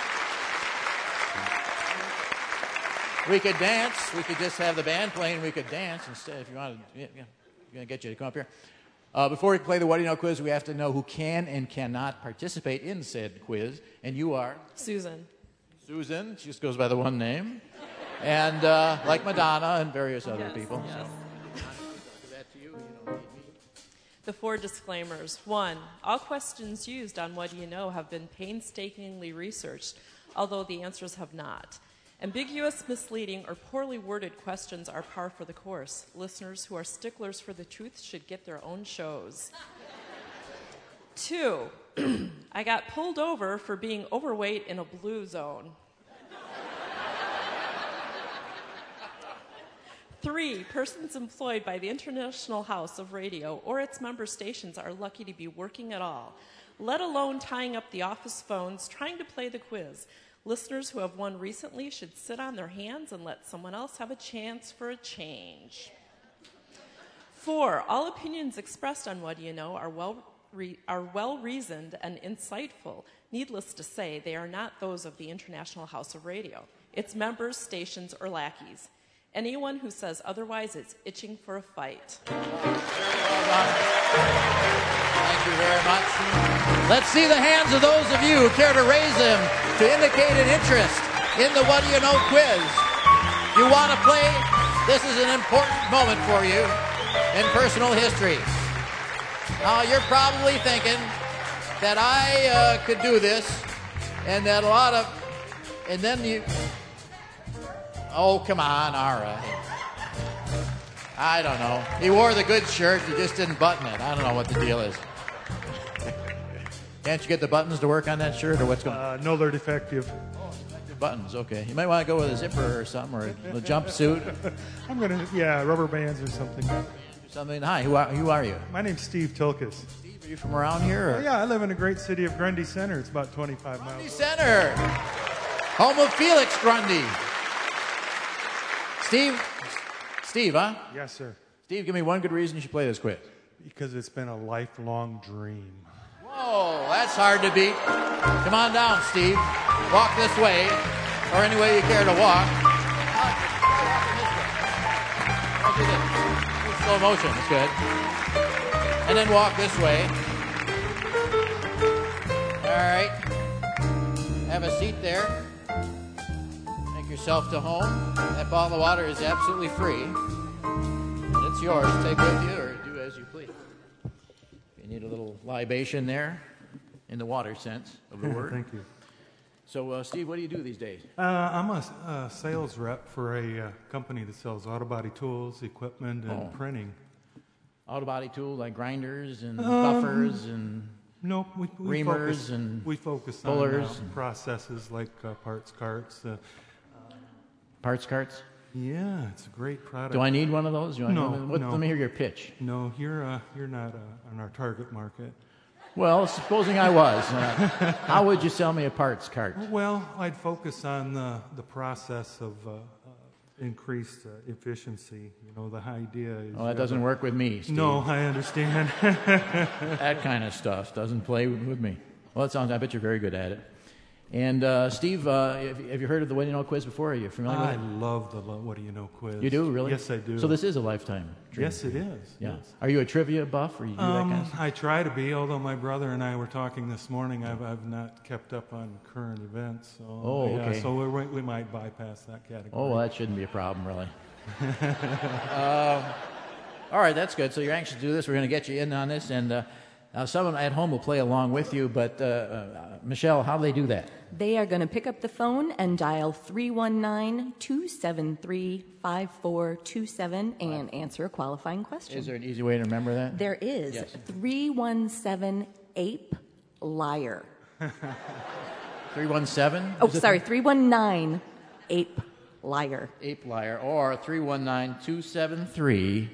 Speaker 1: We could dance. We could just have the band playing. We could dance instead if you wanted. Yeah. I'm going to get you to come up here. Before we play the What Do You Know quiz, we have to know who can and cannot participate in said quiz. And you are?
Speaker 7: Susan.
Speaker 1: Susan. She just goes by the one name. And like Madonna and various other people.
Speaker 7: Yes.
Speaker 1: So. That to you, don't need me.
Speaker 7: The 4 disclaimers. 1, all questions used on What Do You Know have been painstakingly researched, although the answers have not. Ambiguous, misleading, or poorly worded questions are par for the course. Listeners who are sticklers for the truth should get their own shows. 2, I got pulled over for being overweight in a blue zone. 3, persons employed by the International House of Radio or its member stations are lucky to be working at all, let alone tying up the office phones trying to play the quiz. Listeners who have won recently should sit on their hands and let someone else have a chance for a change. 4, all opinions expressed on What Do You Know are well-reasoned and insightful. Needless to say, they are not those of the International House of Radio, its members, stations, or lackeys. Anyone who says otherwise is itching for a fight.
Speaker 1: Very well done. Thank you very much. Let's see the hands of those of you who care to raise them to indicate an interest in the What Do You Know quiz. You want to play? This is an important moment for you in personal history. Now, you're probably thinking that I could do this and that a lot of... And then you... Oh, come on, all right. I don't know. He wore the good shirt, he just didn't button it. I don't know what the deal is. Can't you get the buttons to work on that shirt, or what's going on?
Speaker 8: No, they're defective.
Speaker 1: Oh, defective buttons, okay. You might want to go with a zipper or something, or a jumpsuit.
Speaker 8: I'm going to, rubber bands or something.
Speaker 1: Something. Hi, who are you?
Speaker 8: My name's Steve Tilkus.
Speaker 1: Steve, are you from around here? Or?
Speaker 8: Yeah, I live in the great city of Grundy Center. It's about 25 miles.
Speaker 1: Grundy Center, home of Felix Grundy. Steve, huh?
Speaker 8: Yes, sir.
Speaker 1: Steve, give me one good reason you should play this quiz.
Speaker 8: Because it's been a lifelong dream.
Speaker 1: Whoa, that's hard to beat. Come on down, Steve. Walk this way, or any way you care to walk. I'll do this. Slow motion, that's good. And then walk this way. All right. Have a seat there. Make yourself to home. That bottle of water is absolutely free. It's yours. Take with you or do as you please. You need a little libation there, in the water sense of the word.
Speaker 8: Thank you.
Speaker 1: So, Steve, what do you do these days?
Speaker 8: I'm a sales rep for a company that sells auto body tools, equipment, and printing.
Speaker 1: Auto body tools like grinders and buffers and
Speaker 8: no, we focus
Speaker 1: pullers
Speaker 8: on processes like parts carts.
Speaker 1: Parts carts?
Speaker 8: Yeah, it's a great product.
Speaker 1: Do I need one of those?
Speaker 8: No.
Speaker 1: Let me hear your pitch.
Speaker 8: No, you're not on our target market.
Speaker 1: Well, supposing I was, how would you sell me a parts cart?
Speaker 8: Well, I'd focus on the process of increased efficiency. You know, the idea is...
Speaker 1: Oh, that doesn't work with me, Steve.
Speaker 8: No, I understand.
Speaker 1: That kind of stuff doesn't play with me. Well, I bet you're very good at it. And, Steve, have you heard of the What Do You Know quiz before? Are you familiar with it?
Speaker 8: I love the What Do You Know quiz.
Speaker 1: You do, really?
Speaker 8: Yes, I do.
Speaker 1: So this is a lifetime dream.
Speaker 8: Yes, it is.
Speaker 1: Yeah.
Speaker 8: Yes.
Speaker 1: Are you a trivia buff, or you do that kind of stuff?
Speaker 8: I try to be, although my brother and I were talking this morning. I've not kept up on current events. So,
Speaker 1: okay.
Speaker 8: So we might bypass that category.
Speaker 1: Oh, well, that shouldn't be a problem, really. All right, that's good. So you're anxious to do this. We're going to get you in on this, and someone at home will play along with you. But Michelle, how do they do that?
Speaker 2: They are going to pick up the phone and dial 319-273-5427 and answer a qualifying question.
Speaker 1: Is there an easy way to remember that?
Speaker 2: There is.
Speaker 1: Yes.
Speaker 2: 317-APE-LIAR.
Speaker 1: 317?
Speaker 2: Oh, sorry, 319-APE-LIAR.
Speaker 1: APE-LIAR, or 319-273...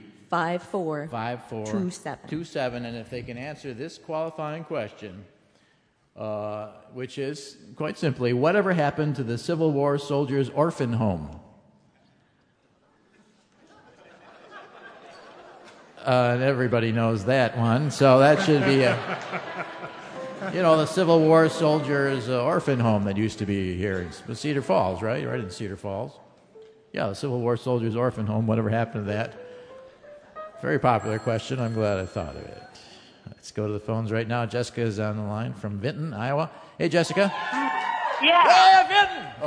Speaker 2: 5427.
Speaker 1: And if they can answer this qualifying question, which is, quite simply, whatever happened to the Civil War soldiers' orphan home? And everybody knows that one, so that should be the Civil War soldiers' orphan home that used to be here in Cedar Falls, right? Right in Cedar Falls. Yeah, the Civil War soldiers' orphan home, whatever happened to that? Very popular question. I'm glad I thought of it. Let's go to the phones right now. Jessica is on the line from Vinton, Iowa. Hey, Jessica.
Speaker 9: Yeah.
Speaker 1: Hey, Vinton! Oh,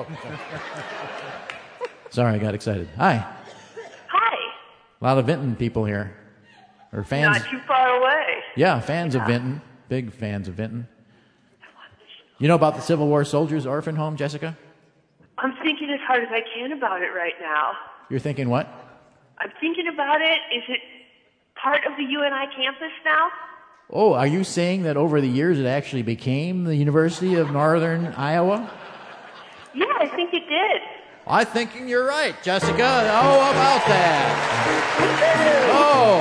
Speaker 1: sorry, I got excited. Hi.
Speaker 9: Hi.
Speaker 1: A lot of Vinton people here. Or fans.
Speaker 9: Not too far away.
Speaker 1: Yeah, fans of Vinton. Big fans of Vinton. You know about the Civil War soldiers' orphan home, Jessica?
Speaker 9: I'm thinking as hard as I can about it right now.
Speaker 1: You're thinking what?
Speaker 9: I'm thinking about it. Is it part of the UNI campus now?
Speaker 1: Oh, are you saying that over the years it actually became the University of Northern Iowa?
Speaker 9: Yeah, I think it did.
Speaker 1: I'm thinking you're right, Jessica. How about that? Oh.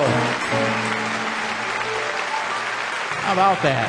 Speaker 1: How about that?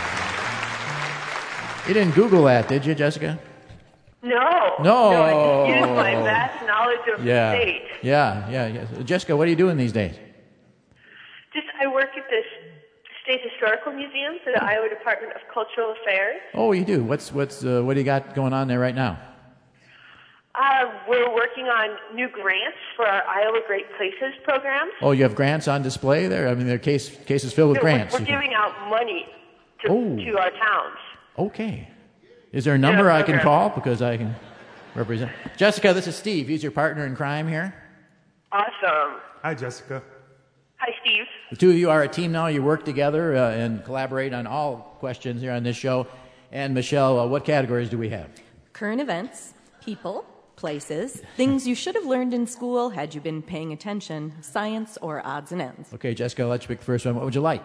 Speaker 1: You didn't Google that, did you, Jessica?
Speaker 9: No.
Speaker 1: No.
Speaker 9: I just used my vast knowledge of the state.
Speaker 1: Yeah. Jessica, what are you doing these days?
Speaker 9: I work at the State Historical Museum for the Iowa Department of Cultural Affairs.
Speaker 1: Oh, you do. What do you got going on there right now?
Speaker 9: We're working on new grants for our Iowa Great Places programs.
Speaker 1: Oh, you have grants on display there? I mean, there are cases filled with grants.
Speaker 9: We're giving out money to our towns.
Speaker 1: Okay. Is there a number I can call because I can represent? Jessica, this is Steve. He's your partner in crime here.
Speaker 9: Awesome.
Speaker 8: Hi, Jessica.
Speaker 9: Hi, Steve.
Speaker 1: The two of you are a team now. You work together and collaborate on all questions here on this show. And Michelle, what categories do we have?
Speaker 2: Current events, people, places, things you should have learned in school had you been paying attention, science, or odds and ends.
Speaker 1: Okay, Jessica, let's pick the first one. What would you like?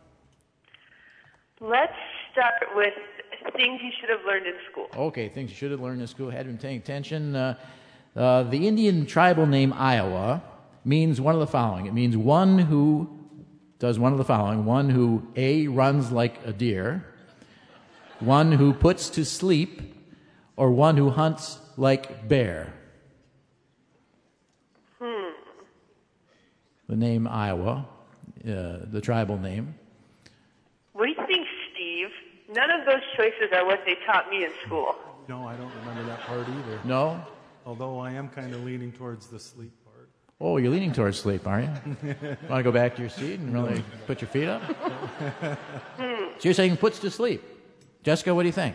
Speaker 9: Let's start with things you should have learned in school.
Speaker 1: Okay, things you should have learned in school, had been paying attention. The Indian tribal name Iowa means one of the following. It means one who does one of the following. One who, A, runs like a deer, one who puts to sleep, or one who hunts like bear. The name Iowa, the tribal name.
Speaker 9: What do you think, Steve? None of those choices are what they taught me in school.
Speaker 8: No, I don't remember that part either.
Speaker 1: No?
Speaker 8: Although I am kind of leaning towards the sleep part.
Speaker 1: Oh, you're leaning towards sleep, are you? Want to go back to your seat and really put your feet up? So you're saying puts to sleep. Jessica, what do you think?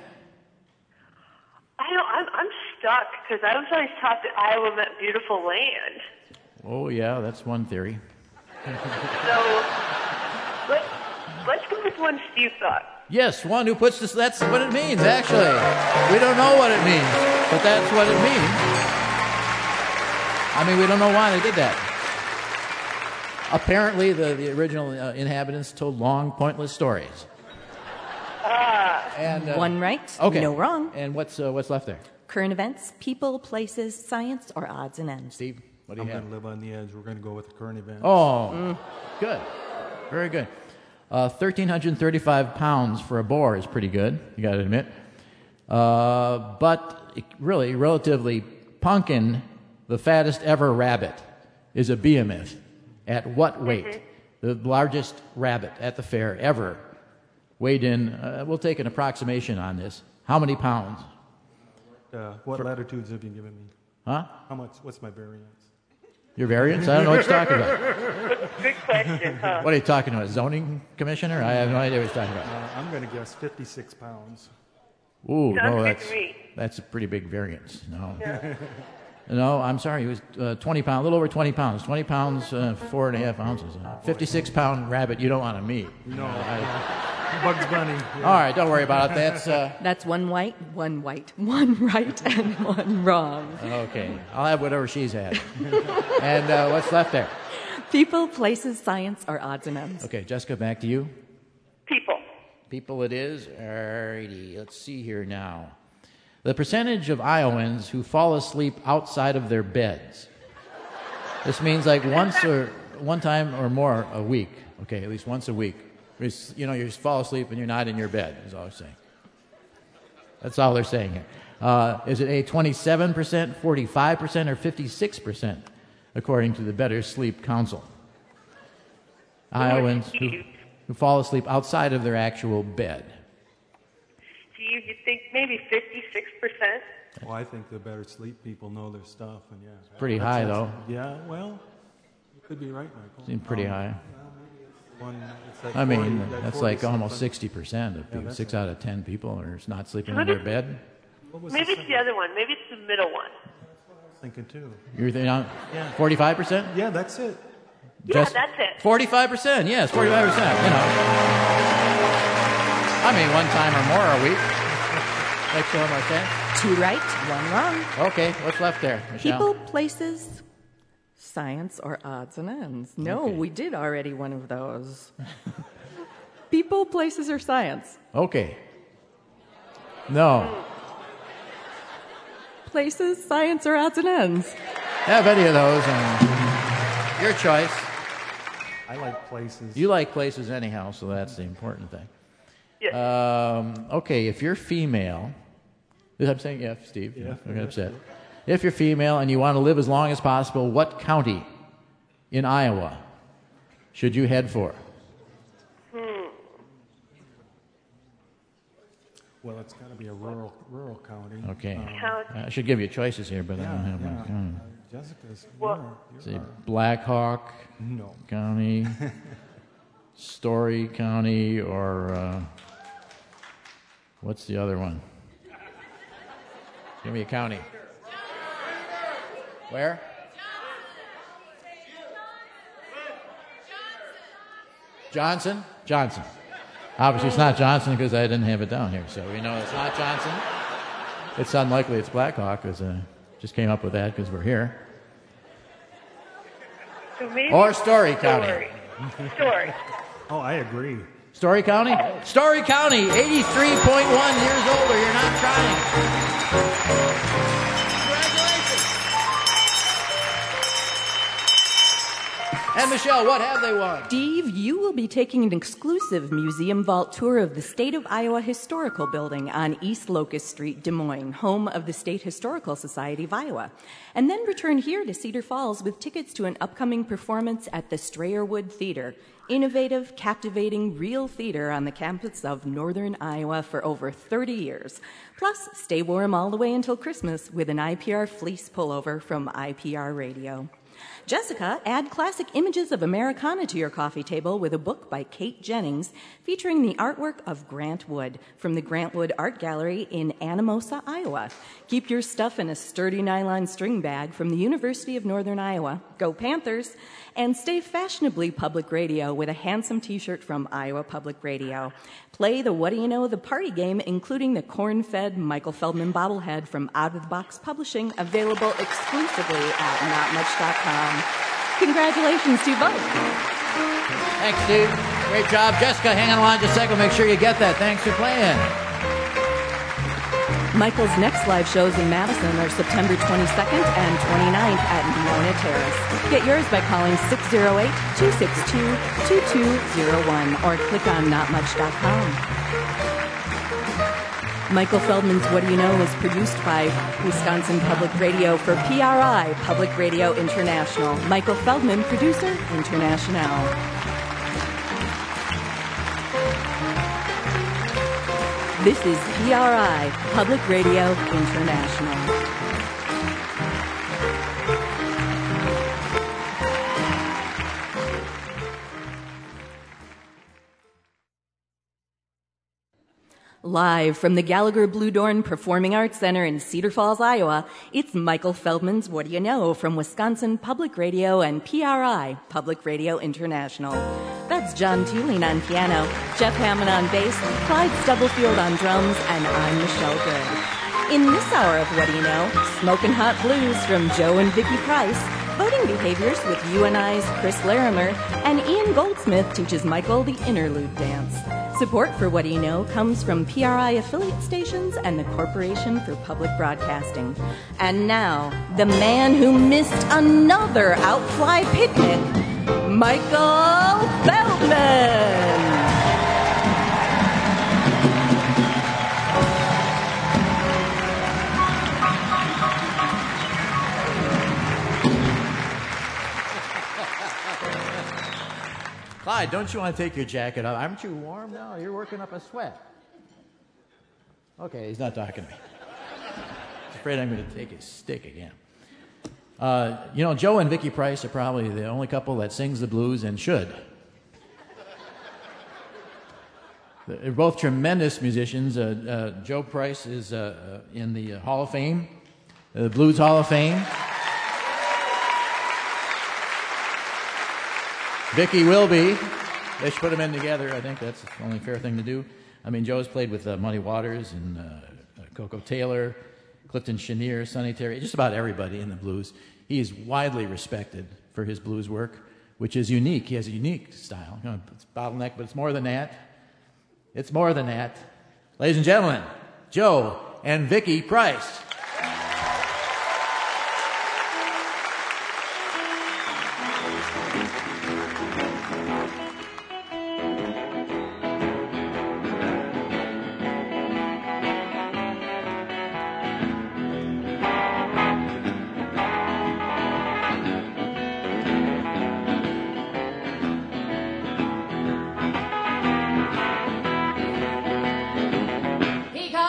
Speaker 9: I'm stuck because I was always taught that Iowa meant beautiful land.
Speaker 1: Oh, yeah, that's one theory.
Speaker 9: So let's go with one Steve thought.
Speaker 1: Yes, one who puts this, that's what it means, actually. We don't know what it means, but that's what it means. I mean, we don't know why they did that. Apparently, the original inhabitants told long, pointless stories.
Speaker 2: One right,
Speaker 1: okay.
Speaker 2: no wrong.
Speaker 1: And what's left there?
Speaker 2: Current events, people, places, science, or odds and ends.
Speaker 1: Steve, what do you have?
Speaker 8: I'm going to live on the edge. We're going to go with the current events.
Speaker 1: Oh, good. Very good. 1,335 pounds for a boar is pretty good, you got to admit. But really, relatively, Pumpkin, the fattest ever rabbit, is a behemoth. At what weight? The largest rabbit at the fair ever weighed in, we'll take an approximation on this. How many pounds?
Speaker 8: What latitudes have you given me?
Speaker 1: Huh?
Speaker 8: How much? What's my variance?
Speaker 1: Your variance? I don't know what you're talking about.
Speaker 9: Good question, huh?
Speaker 1: What are you talking about? Zoning commissioner? I have no idea what you're talking about.
Speaker 8: I'm going to guess 56 pounds.
Speaker 1: Ooh,
Speaker 9: Sounds
Speaker 1: no,
Speaker 9: good to me.
Speaker 1: that's a pretty big variance. No. Yeah. No, I'm sorry. It was 20 pounds, a little over 20 pounds. 20 pounds, 4.5 ounces. 56-pound rabbit you don't want to meet.
Speaker 8: No. Bugs Bunny. Yeah.
Speaker 1: All right, don't worry about it.
Speaker 2: That's one right, one right, and one wrong.
Speaker 1: Okay, I'll have whatever she's had. And what's left there?
Speaker 2: People, places, science, or odds and ends.
Speaker 1: Okay, Jessica, back to you.
Speaker 9: People.
Speaker 1: People it is. All righty, let's see here now. The percentage of Iowans who fall asleep outside of their beds. This means like one time or more a week. Okay, at least once a week. You just fall asleep and you're not in your bed, is all they're saying. That's all they're saying here. Is it a 27%, 45%, or 56%, according to the Better Sleep Council? Iowans who fall asleep outside of their actual bed.
Speaker 9: Do you think maybe 56%?
Speaker 8: Well, I think the Better Sleep people know their stuff, and yeah.
Speaker 1: It's pretty high, though.
Speaker 8: Yeah, well, you could be right, Michael.
Speaker 1: Seems pretty high.
Speaker 8: Like
Speaker 1: I mean,
Speaker 8: 40,
Speaker 1: that's like almost 60% of people. 6 out of 10 people are not sleeping in their bed.
Speaker 9: Maybe it's the other one. Maybe it's the middle one.
Speaker 8: Thinking too.
Speaker 1: You're thinking 45%?
Speaker 8: Yeah, that's it.
Speaker 9: Yeah, that's it.
Speaker 1: 45%, yes, 45%. I mean, one time or more a week. Like so much sense.
Speaker 2: 2 right, 1 wrong.
Speaker 1: Okay, what's left there, Michelle?
Speaker 2: People, places, science, or odds and ends. No, we did already one of those. People, places, or science.
Speaker 1: Okay. No.
Speaker 2: Places, science, or odds and ends.
Speaker 1: Have any of those. Your choice.
Speaker 8: I like places.
Speaker 1: You like places anyhow, so that's the important thing.
Speaker 9: Yes.
Speaker 1: Okay, if you're female, I'm saying yes, Steve.
Speaker 8: Yeah.
Speaker 1: Don't get upset. If you're female and you want to live as long as possible, what county in Iowa should you head for?
Speaker 8: Well, it's got to be a rural county.
Speaker 1: Okay. I should give you choices here, but I don't have one.
Speaker 8: Jessica's.
Speaker 1: See, Black Hawk County, Story County, or what's the other one? Give me a county. Where? Johnson? Johnson. Obviously, it's not Johnson because I didn't have it down here, so we know it's not Johnson. It's unlikely it's Black Hawk because I just came up with that because we're here.
Speaker 9: So maybe
Speaker 1: or Story County.
Speaker 9: Story.
Speaker 8: Oh, I agree.
Speaker 1: Story County? Story County, 83.1 years older. You're not trying. And Michelle, what have they won?
Speaker 2: Steve, you will be taking an exclusive museum vault tour of the State of Iowa Historical Building on East Locust Street, Des Moines, home of the State Historical Society of Iowa. And then return here to Cedar Falls with tickets to an upcoming performance at the Strayerwood Theater. Innovative, captivating, real theater on the campus of Northern Iowa for over 30 years. Plus, stay warm all the way until Christmas with an IPR fleece pullover from IPR Radio. Jessica, add classic images of Americana to your coffee table with a book by Kate Jennings featuring the artwork of Grant Wood from the Grant Wood Art Gallery in Anamosa, Iowa. Keep your stuff in a sturdy nylon string bag from the University of Northern Iowa. Go Panthers! And stay fashionably public radio with a handsome t-shirt from Iowa Public Radio. Play the What Do You Know, the party game, including the corn-fed Michael Feldman bobblehead from Out of the Box Publishing, available exclusively at notmuch.com. Congratulations to you both.
Speaker 1: Thanks, Steve. Great job. Jessica, hang on just a second. Make sure you get that. Thanks for playing.
Speaker 2: Michael's next live shows in Madison are September 22nd and 29th at Nona Terrace. Get yours by calling 608-262-2201 or click on notmuch.com. Michael Feldman's What Do You Know is produced by Wisconsin Public Radio for PRI, Public Radio International. Michael Feldman, producer, International. This is PRI, Public Radio International. Live from the Gallagher Blue Dorn Performing Arts Center in Cedar Falls, Iowa, it's Michael Feldman's What Do You Know from Wisconsin Public Radio and PRI, Public Radio International. That's John Teeling on piano, Jeff Hammond on bass, Clyde Stubblefield on drums, and I'm Michelle Good. In this hour of What Do You Know, Smokin' Hot Blues from Joe and Vicki Price, voting behaviors with UNI's Chris Larimer, and Ian Goldsmith teaches Michael the interlude dance. Support for What Do You Know comes from PRI affiliate stations and the Corporation for Public Broadcasting. And now, the man who missed another Outfly picnic, Michael Feldman.
Speaker 1: Clyde, don't you want to take your jacket off? Aren't you warm now? You're working up a sweat. Okay, he's not talking to me. He's afraid I'm going to take his stick again. Joe and Vicki Price are probably the only couple that sings the blues and should. They're both tremendous musicians. Joe Price is in the Hall of Fame, the Blues Hall of Fame. Vicki will be. They should put them in together. I think that's the only fair thing to do. I mean, Joe's played with Muddy Waters and Coco Taylor, Clifton Chenier, Sonny Terry, just about everybody in the blues. He is widely respected for his blues work, which is unique. He has a unique style. It's bottleneck, but it's more than that. It's more than that. Ladies and gentlemen, Joe and Vicki Price.
Speaker 10: He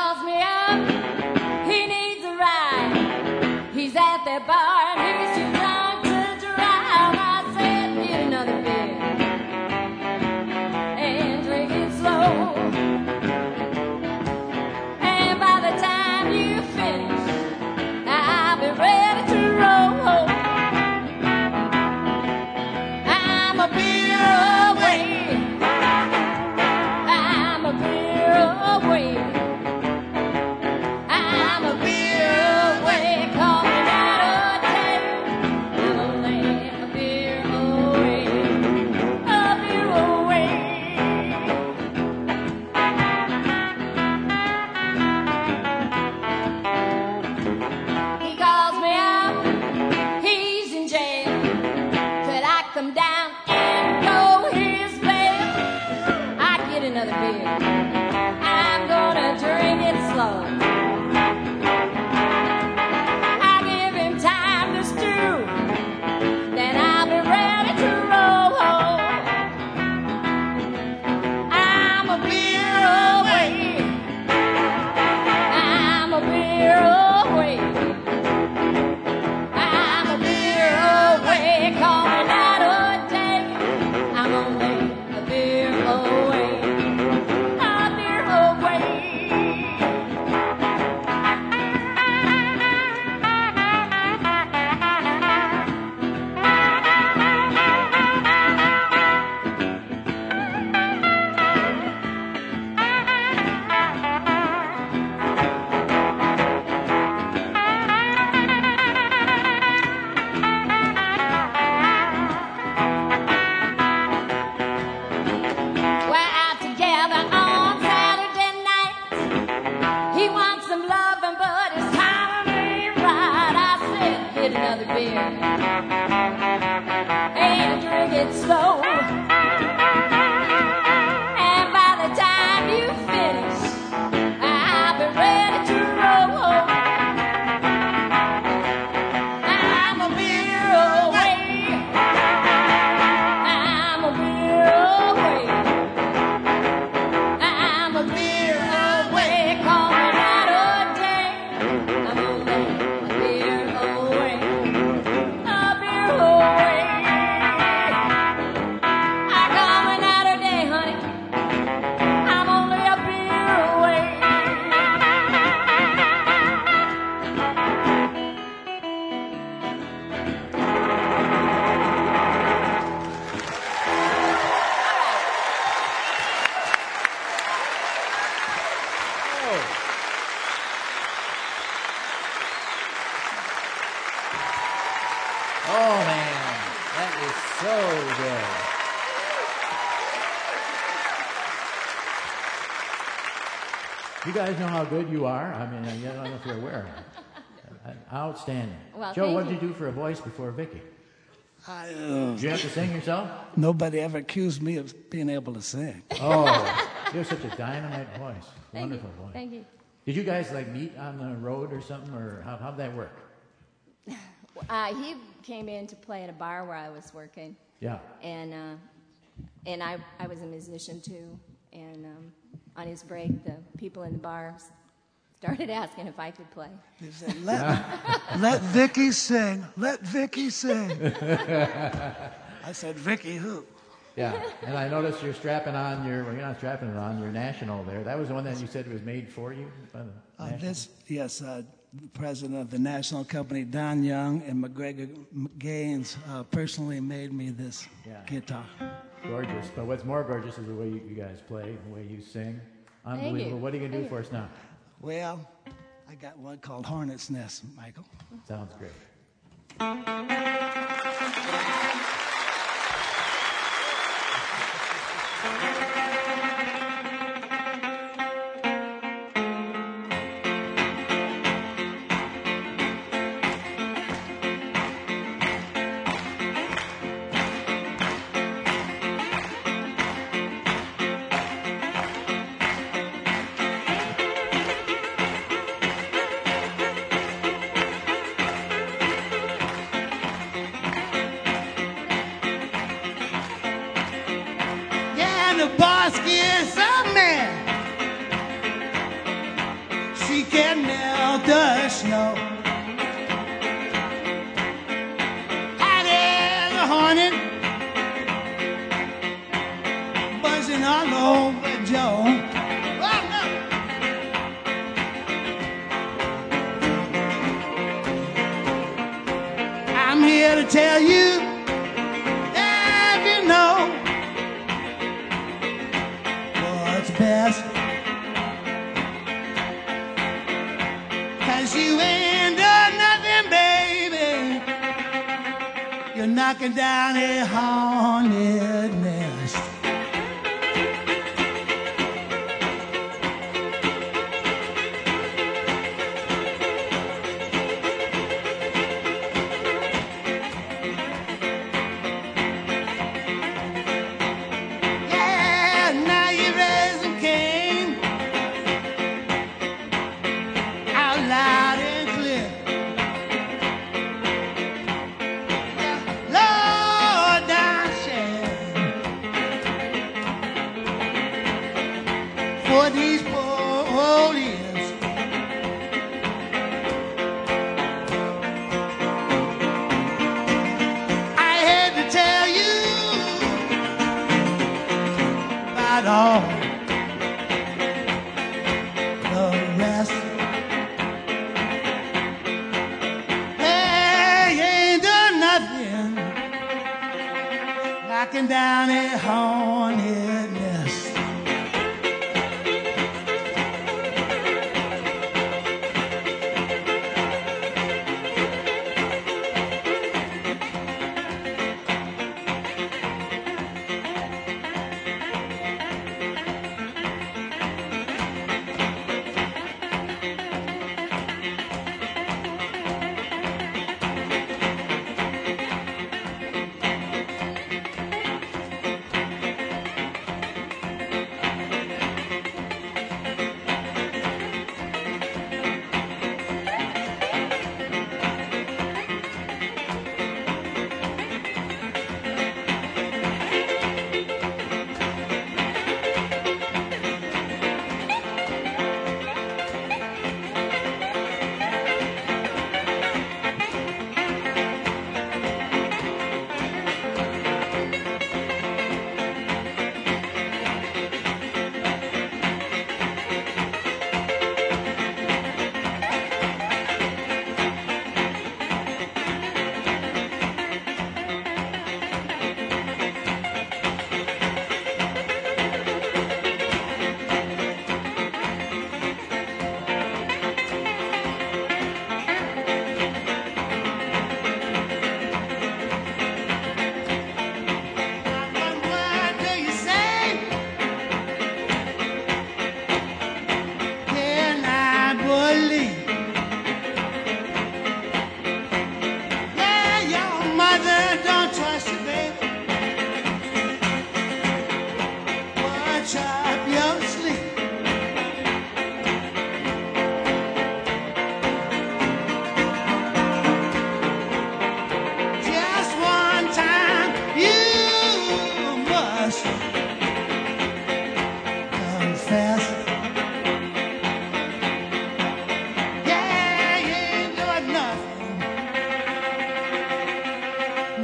Speaker 1: is so good. You guys know how good you are. I mean, I don't know if you're aware of it. Outstanding.
Speaker 10: Well,
Speaker 1: Joe, what did you do for a voice before Vicky? Did you have to sing yourself?
Speaker 11: Nobody ever accused me of being able to sing.
Speaker 1: Oh, you have such a dynamite voice. Wonderful voice.
Speaker 10: Thank you.
Speaker 1: Did you guys like meet on the road or something, or how'd that work?
Speaker 10: He came in to play at a bar where I was working.
Speaker 1: Yeah.
Speaker 10: And I was a musician too. And on his break, the people in the bar started asking if I could play.
Speaker 11: They said, let Vicky sing. Let Vicky sing. I said, Vicky who?
Speaker 1: Yeah, and I noticed you're strapping on you're not strapping it on, your national there. That was the one that you said was made for you by the national?
Speaker 11: The president of the national company, Don Young, and McGregor Gaines personally made me this guitar.
Speaker 1: Gorgeous. But what's more gorgeous is the way you guys play, the way you sing. Unbelievable. What are you going to do for us now?
Speaker 11: Well, I got one called Hornet's Nest, Michael.
Speaker 1: Sounds great.
Speaker 12: Down a haunted nest. Yeah, now you raise them Cain out loud and clear. For these poor old years, I had to tell you about all the rest. Hey, you ain't done nothing knocking down a haunted nest.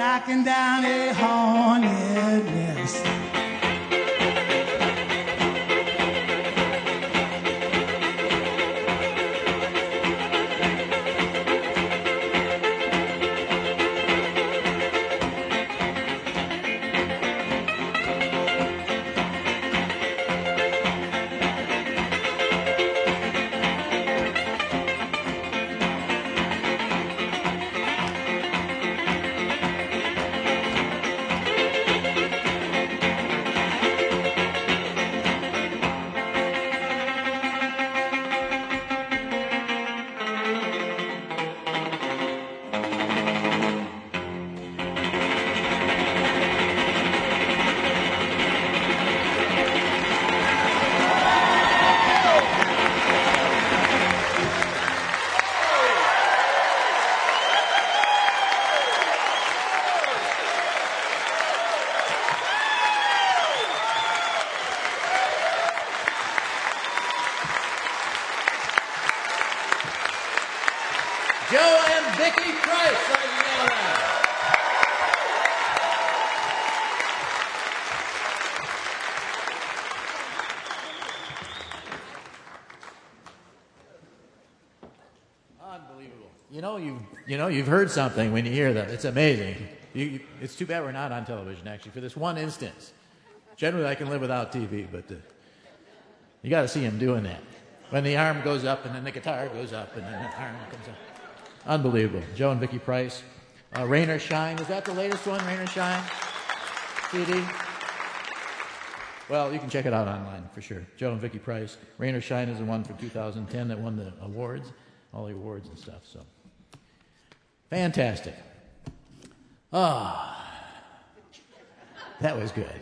Speaker 12: knocking down a haunted nest.
Speaker 1: Joe and Vicki Price, ladies and gentlemen. Unbelievable. You've heard something when you hear that. It's amazing. It's too bad we're not on television, actually, for this one instance. Generally, I can live without TV, but you got to see him doing that. When the arm goes up, and then the guitar goes up, and then the arm comes up. Unbelievable. Joe and Vicki Price. Rain or Shine. Is that the latest one, Rain or Shine? CD? Well, you can check it out online for sure. Joe and Vicki Price. Rain or Shine is the one for 2010 that won the awards, all the awards and stuff. So, fantastic. That was good.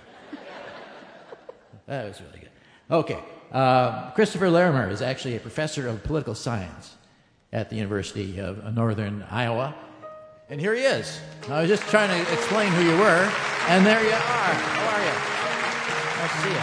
Speaker 1: That was really good. Okay. Christopher Larimer is actually a professor of political science at the University of Northern Iowa. And here he is. I was just trying to explain who you were, and there you are. How are you?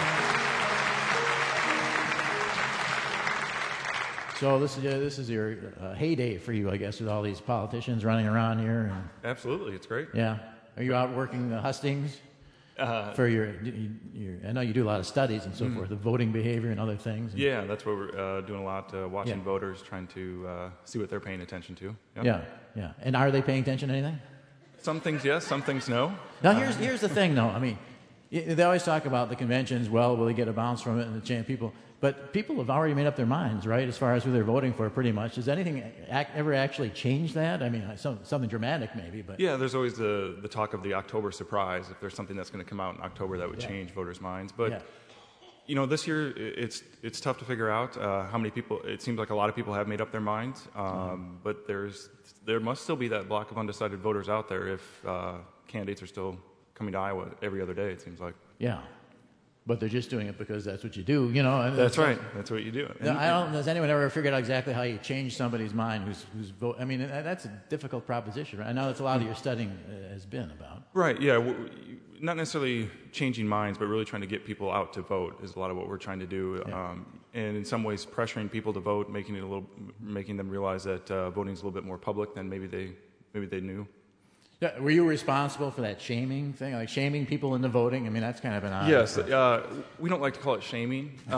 Speaker 1: Nice to see you. So this is your heyday for you, I guess, with all these politicians running around here. And,
Speaker 13: absolutely, it's great.
Speaker 1: Yeah. Are you out working the hustings? For your, I know you do a lot of studies and so forth, the voting behavior and other things.
Speaker 13: Yeah, that's what we're doing a lot, watching voters, trying to see what they're paying attention to. Yep.
Speaker 1: Yeah. And are they paying attention to anything?
Speaker 13: Some things yes, some things no.
Speaker 1: Now here's the thing, though. I mean, they always talk about the conventions. Well, will they get a bounce from it and the chant people? But people have already made up their minds, right, as far as who they're voting for, pretty much. Does anything ever actually change that? I mean, something dramatic maybe, but...
Speaker 13: Yeah, there's always the talk of the October surprise, if there's something that's going to come out in October that would change voters' minds. But, this year, it's tough to figure out how many people... It seems like a lot of people have made up their minds, but there must still be that block of undecided voters out there if candidates are still coming to Iowa every other day, it seems like.
Speaker 1: Yeah. But they're just doing it because that's what you do, And
Speaker 13: that's right. That's what you do.
Speaker 1: Has anyone ever figured out exactly how you change somebody's mind who's vote? I mean, that's a difficult proposition, right? I know that's a lot of your studying has been about.
Speaker 13: Right. Yeah. Not necessarily changing minds, but really trying to get people out to vote is a lot of what we're trying to do. Yeah. And in some ways, pressuring people to vote, making them realize that voting is a little bit more public than maybe they knew.
Speaker 1: Yeah, were you responsible for that shaming thing, like shaming people into voting? I mean, that's kind of an odd...
Speaker 13: Yes, we don't like to call it shaming. We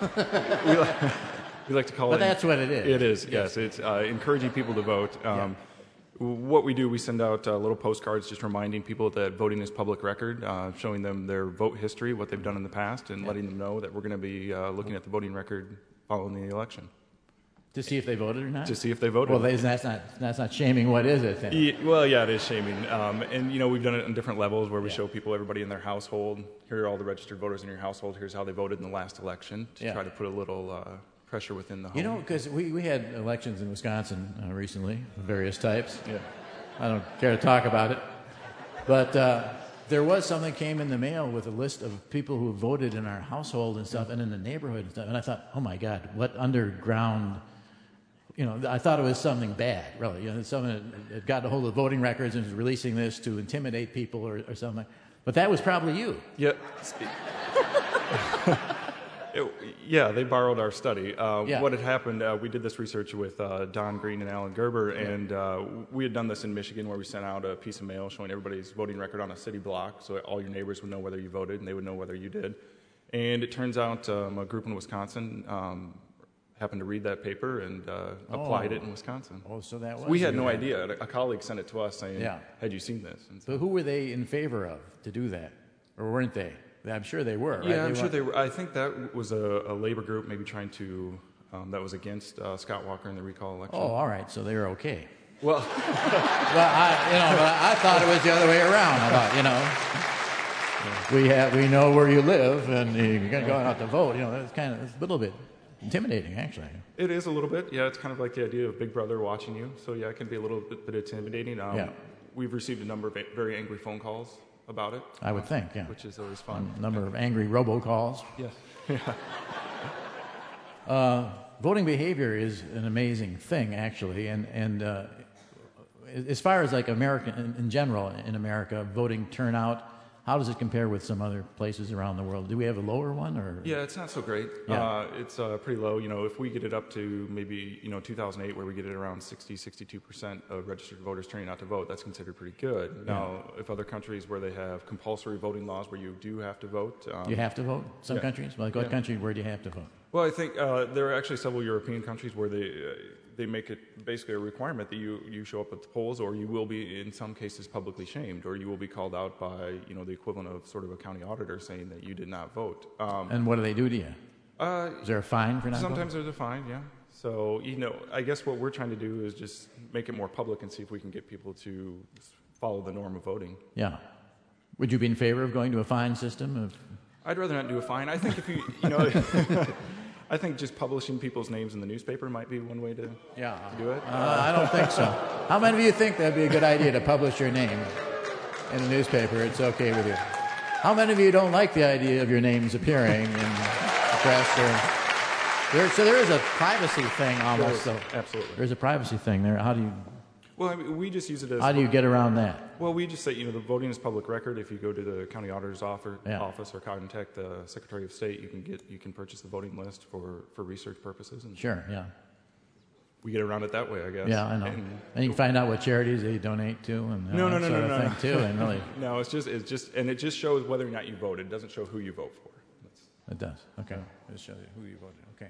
Speaker 13: like to call it...
Speaker 1: But that's what it is.
Speaker 13: It is, yes. It's encouraging people to vote. What we do, we send out little postcards just reminding people that voting is public record, showing them their vote history, what they've done in the past, and letting them know that we're going to be looking at the voting record following the election.
Speaker 1: To see if they voted or not?
Speaker 13: To see if they voted.
Speaker 1: Well, that's not shaming. What is it then?
Speaker 13: It is shaming. And, we've done it on different levels where we show people, everybody in their household, here are all the registered voters in your household, here's how they voted in the last election, to try to put a little pressure within the home.
Speaker 1: Because we had elections in Wisconsin recently, of various types. Yeah. I don't care to talk about it. But there was something that came in the mail with a list of people who voted in our household and stuff, and in the neighborhood and stuff. And I thought, oh, my God, what underground... I thought it was something bad, really. Someone had gotten a hold of the voting records and was releasing this to intimidate people or something. But that was probably you.
Speaker 13: Yeah. Yeah, they borrowed our study. What had happened, we did this research with Don Green and Alan Gerber, and we had done this in Michigan where we sent out a piece of mail showing everybody's voting record on a city block so all your neighbors would know whether you voted and they would know whether you did. And it turns out a group in Wisconsin happened to read that paper and applied it in Wisconsin.
Speaker 1: Oh, so that was...
Speaker 13: We had no idea. A colleague sent it to us saying, had you seen this? And
Speaker 1: so who were they in favor of to do that? Or weren't they? I'm sure they were, right?
Speaker 13: Yeah, I'm sure they were. I think that was a labor group maybe trying to, that was against Scott Walker in the recall election.
Speaker 1: Oh, all right. So they were okay.
Speaker 13: Well,
Speaker 1: I thought it was the other way around. I thought, we know where you live, and you're going to go out to vote. It's a little bit intimidating, actually.
Speaker 13: It is a little bit. Yeah, it's kind of like the idea of Big Brother watching you. So yeah, it can be a little bit intimidating. We've received a number of very angry phone calls about it.
Speaker 1: I would think, yeah.
Speaker 13: Which is always fun.
Speaker 1: A number of angry robocalls.
Speaker 13: Yes.
Speaker 1: Voting behavior is an amazing thing, actually, and as far as like America in general, in America, voting turnout, how does it compare with some other places around the world? Do we have a lower one, or?
Speaker 13: Yeah, it's not so great.
Speaker 1: Yeah.
Speaker 13: It's pretty low. If we get it up to maybe 2008, where we get it around 62% of registered voters turning out to vote, that's considered pretty good. Now, if other countries where they have compulsory voting laws where you do have to vote,
Speaker 1: you have to vote. Some countries, like what country? Where do you have to vote?
Speaker 13: Well, I think there are actually several European countries where they make it basically a requirement that you show up at the polls, or you will be, in some cases, publicly shamed, or you will be called out by the equivalent of sort of a county auditor saying that you did not vote.
Speaker 1: And what do they do to you? Is there a fine for not voting?
Speaker 13: Sometimes there's a fine, yeah. So I guess what we're trying to do is just make it more public and see if we can get people to follow the norm of voting.
Speaker 1: Yeah. Would you be in favor of going to a fine system?
Speaker 13: I'd rather not do a fine. I think if you I think just publishing people's names in the newspaper might be one way to do it.
Speaker 1: I don't think so. How many of you think that'd be a good idea to publish your name in a newspaper? It's okay with you. How many of you don't like the idea of your names appearing in the press? So there is a privacy thing almost.
Speaker 13: Sure. Absolutely.
Speaker 1: There's a privacy thing there. How do you...
Speaker 13: Well, we just use it as...
Speaker 1: How do you get around that?
Speaker 13: Well, we just say, the voting is public record. If you go to the county auditor's office or contact the Secretary of State, you can purchase the voting list for research purposes. And
Speaker 1: sure, yeah.
Speaker 13: We get around it that way, I guess.
Speaker 1: Yeah, I know. And you can find out what charities they donate to and that sort of thing too. And really,
Speaker 13: no, it just shows whether or not you voted. It doesn't show who you vote for.
Speaker 1: It does. Okay, it shows you who you voted. Okay.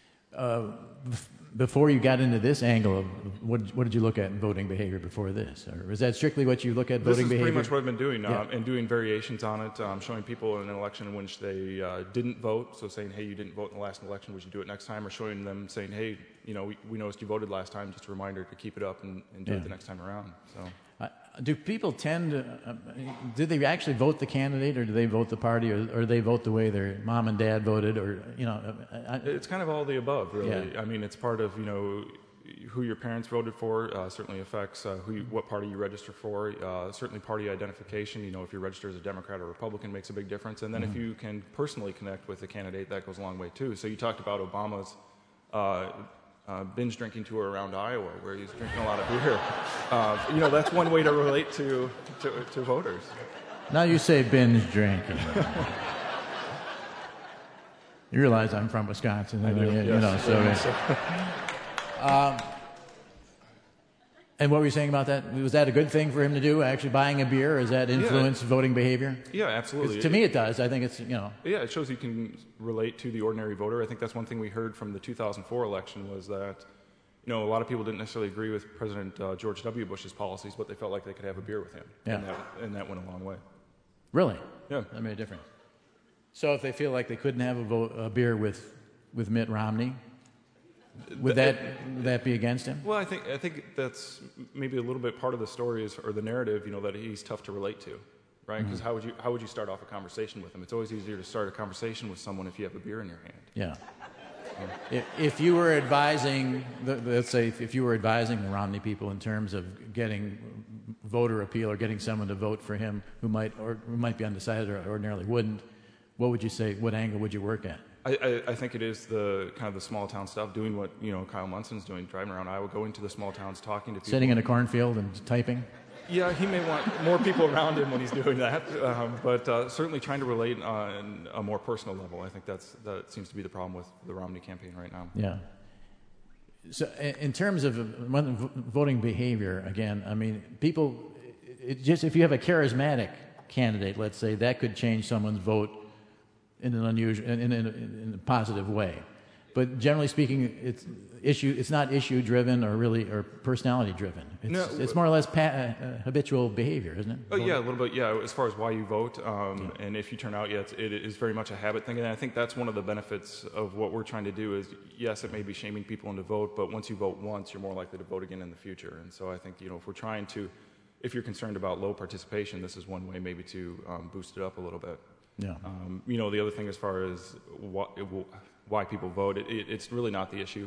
Speaker 1: Before you got into this angle of what did you look at in voting behavior before this, or is that strictly what you look at voting behavior?
Speaker 13: This is pretty much what I've been doing and doing variations on it, showing people in an election in which they didn't vote, so saying, hey, you didn't vote in the last election, would you do it next time, or showing them saying, hey, we noticed you voted last time, just a reminder to keep it up and do it the next time around. So.
Speaker 1: Do people tend to, do they actually vote the candidate, or do they vote the party, or they vote the way their mom and dad voted, or,
Speaker 13: It's kind of all the above, really.
Speaker 1: Yeah.
Speaker 13: I mean, it's part of, who your parents voted for, certainly affects what party you register for. Certainly party identification, if you register as a Democrat or Republican makes a big difference. And then if you can personally connect with the candidate, that goes a long way, too. So you talked about Obama's binge drinking tour around Iowa, where he's drinking a lot of beer. That's one way to relate to voters.
Speaker 1: Now you say binge drinking. You realize I'm from Wisconsin,
Speaker 13: I do, yes.
Speaker 1: And what were you saying about that? Was that a good thing for him to do, actually buying a beer? Does that influence voting behavior?
Speaker 13: Yeah, absolutely.
Speaker 1: To me it does. I think it's,
Speaker 13: Yeah, it shows you can relate to the ordinary voter. I think that's one thing we heard from the 2004 election was that, a lot of people didn't necessarily agree with President George W. Bush's policies, but they felt like they could have a beer with him.
Speaker 1: Yeah.
Speaker 13: And that went a long way.
Speaker 1: Really?
Speaker 13: Yeah.
Speaker 1: That made a difference. So if they feel like they couldn't have a beer with Mitt Romney, would that be against him?
Speaker 13: Well, I think that's maybe a little bit part of the story or the narrative, that he's tough to relate to, right? Because how would you start off a conversation with him? It's always easier to start a conversation with someone if you have a beer in your hand.
Speaker 1: Yeah. If you were advising, let's say, if you were advising the Romney people in terms of getting voter appeal or getting someone to vote for him who might be undecided or ordinarily wouldn't, what would you say? What angle would you work at?
Speaker 13: I think it is the kind of the small town stuff, doing what Kyle Munson's doing, driving around Iowa, going to the small towns, talking to people,
Speaker 1: sitting in a cornfield and typing.
Speaker 13: Yeah, he may want more people around him when he's doing that, but certainly trying to relate on a more personal level. I think that seems to be the problem with the Romney campaign right now.
Speaker 1: Yeah. So in terms of voting behavior, again, I mean, people, if you have a charismatic candidate, let's say, that could change someone's vote in an unusual, in a positive way. But generally speaking, it's not issue driven or personality driven. It's more or less habitual behavior, isn't it?
Speaker 13: Oh yeah, a little bit. Yeah, as far as why you vote, and if you turn out, it is very much a habit thing. And I think that's one of the benefits of what we're trying to do. Is yes, it may be shaming people into vote, but once you vote once, you're more likely to vote again in the future. And so I think if we're trying to, if you're concerned about low participation, this is one way maybe to boost it up a little bit.
Speaker 1: Yeah.
Speaker 13: The other thing as far as why people vote, it's really not the issue.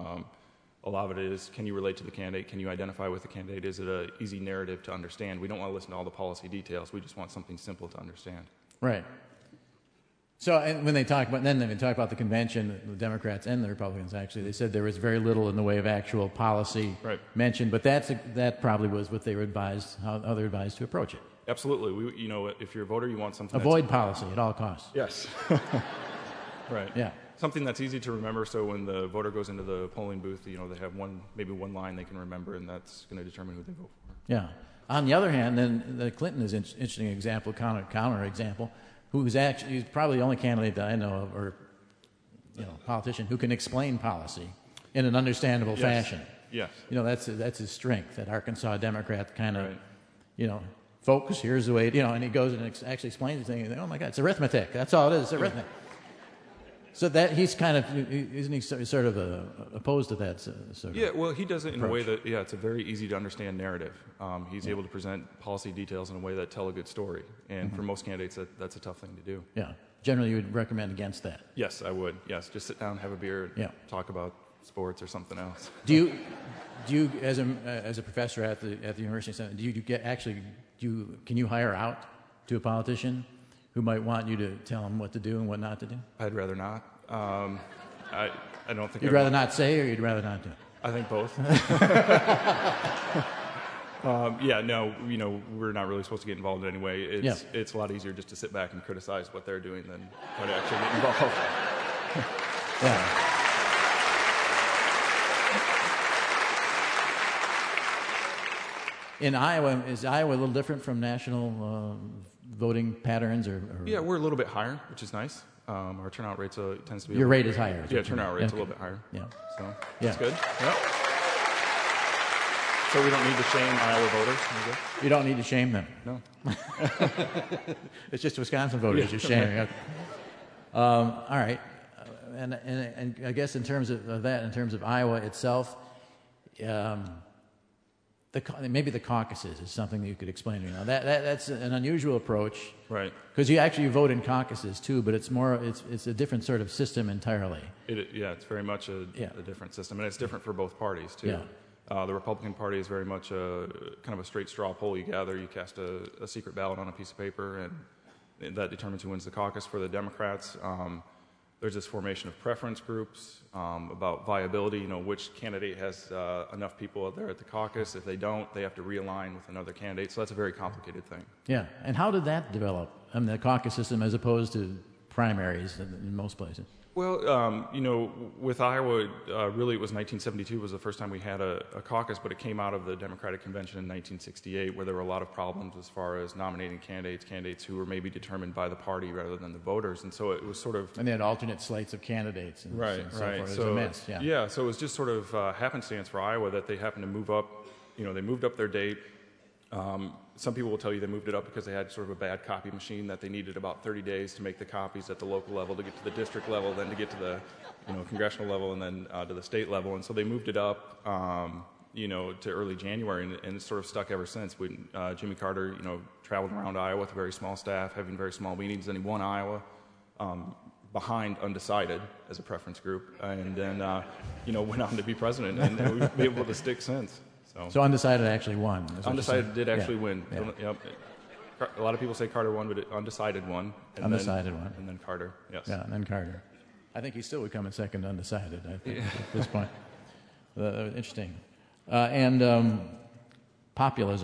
Speaker 13: A lot of it is, can you relate to the candidate? Can you identify with the candidate? Is it an easy narrative to understand? We don't want to listen to all the policy details. We just want something simple to understand.
Speaker 1: Right. So, and when they talk about the convention, the Democrats and the Republicans, actually, they said there was very little in the way of actual policy mentioned, but that probably was what they were advised, how they're advised to approach it.
Speaker 13: Absolutely. If you're a voter, you want something.
Speaker 1: Avoid policy at all costs.
Speaker 13: Yes. Right.
Speaker 1: Yeah.
Speaker 13: Something that's easy to remember, so when the voter goes into the polling booth, they have maybe one line they can remember, and that's going to determine who they vote for.
Speaker 1: Yeah. On the other hand, then the Clinton is an interesting example, counter example, he's probably the only candidate that I know of, or politician who can explain policy in an understandable fashion.
Speaker 13: Yes.
Speaker 1: That's his strength. That Arkansas Democrat kind of, focus. Here's the way. And he goes and actually explains the thing. Oh my God, it's arithmetic. That's all it is. It's arithmetic. So that he's kind of, isn't he sort of opposed to that sort of
Speaker 13: Yeah, well, he does it in
Speaker 1: approach?
Speaker 13: a way that, it's a very easy to understand narrative. He's able to present policy details in a way that tell a good story. And for most candidates, that's a tough thing to do.
Speaker 1: Yeah. Generally, you would recommend against that.
Speaker 13: Yes, I would. Yes, just sit down, have a beer, and talk about sports or something else.
Speaker 1: Do you as a professor at the University of Center, can you hire out to a politician who might want you to tell him what to do and what not to do?
Speaker 13: I'd rather not. I don't think
Speaker 1: you'd rather not say, or you'd rather not do?
Speaker 13: I think both. We're not really supposed to get involved in any way. It's a lot easier just to sit back and criticize what they're doing than try to actually get involved.
Speaker 1: Yeah. In Iowa, is Iowa a little different from national voting patterns? Or
Speaker 13: Yeah, we're a little bit higher, which is nice. Our turnout rate tends to be...
Speaker 1: Your rate is higher.
Speaker 13: Yeah, turnout rate's a little bit higher.
Speaker 1: Yeah.
Speaker 13: So that's good. Yep. So we don't need to shame Iowa voters?
Speaker 1: You don't need to shame them.
Speaker 13: No.
Speaker 1: It's just Wisconsin voters you're shaming. All right. And I guess in terms of that, in terms of Iowa itself, maybe the caucuses is something that you could explain to me. Now that's an unusual approach,
Speaker 13: right?
Speaker 1: Because you vote in caucuses too, but it's a different sort of system entirely.
Speaker 13: It's very much a different system, and it's different for both parties too.
Speaker 1: Yeah.
Speaker 13: The Republican Party is very much a kind of a straight straw poll. You gather, you cast a secret ballot on a piece of paper, and that determines who wins the caucus. For the Democrats, there's this formation of preference groups about viability, which candidate has enough people there at the caucus. If they don't, they have to realign with another candidate. So that's a very complicated thing.
Speaker 1: Yeah. And how did that develop? The caucus system as opposed to primaries in most places?
Speaker 13: Well, with Iowa, really it was 1972 was the first time we had a caucus, but it came out of the Democratic Convention in 1968 where there were a lot of problems as far as nominating candidates who were maybe determined by the party rather than the voters. And so it was sort of...
Speaker 1: And they had alternate slates of candidates. And
Speaker 13: right.
Speaker 1: So it was a mess, yeah.
Speaker 13: Yeah, so it was just sort of happenstance for Iowa that they happened to move up, they moved up their date. Some people will tell you they moved it up because they had sort of a bad copy machine that they needed about 30 days to make the copies at the local level to get to the district level, then to get to the congressional level, and then to the state level. And so they moved it up, to early January, and it's sort of stuck ever since. Jimmy Carter, traveled around Iowa with a very small staff, having very small meetings. Then he won Iowa behind undecided as a preference group, and then went on to be president, and we've been able to stick since.
Speaker 1: So undecided actually won.
Speaker 13: Undecided did actually win.
Speaker 1: Yeah.
Speaker 13: Yep. A lot of people say Carter won, but undecided won.
Speaker 1: And
Speaker 13: then Carter, yes.
Speaker 1: Yeah, and then Carter. I think he still would come in second undecided, I think, at this point. Interesting. And populism.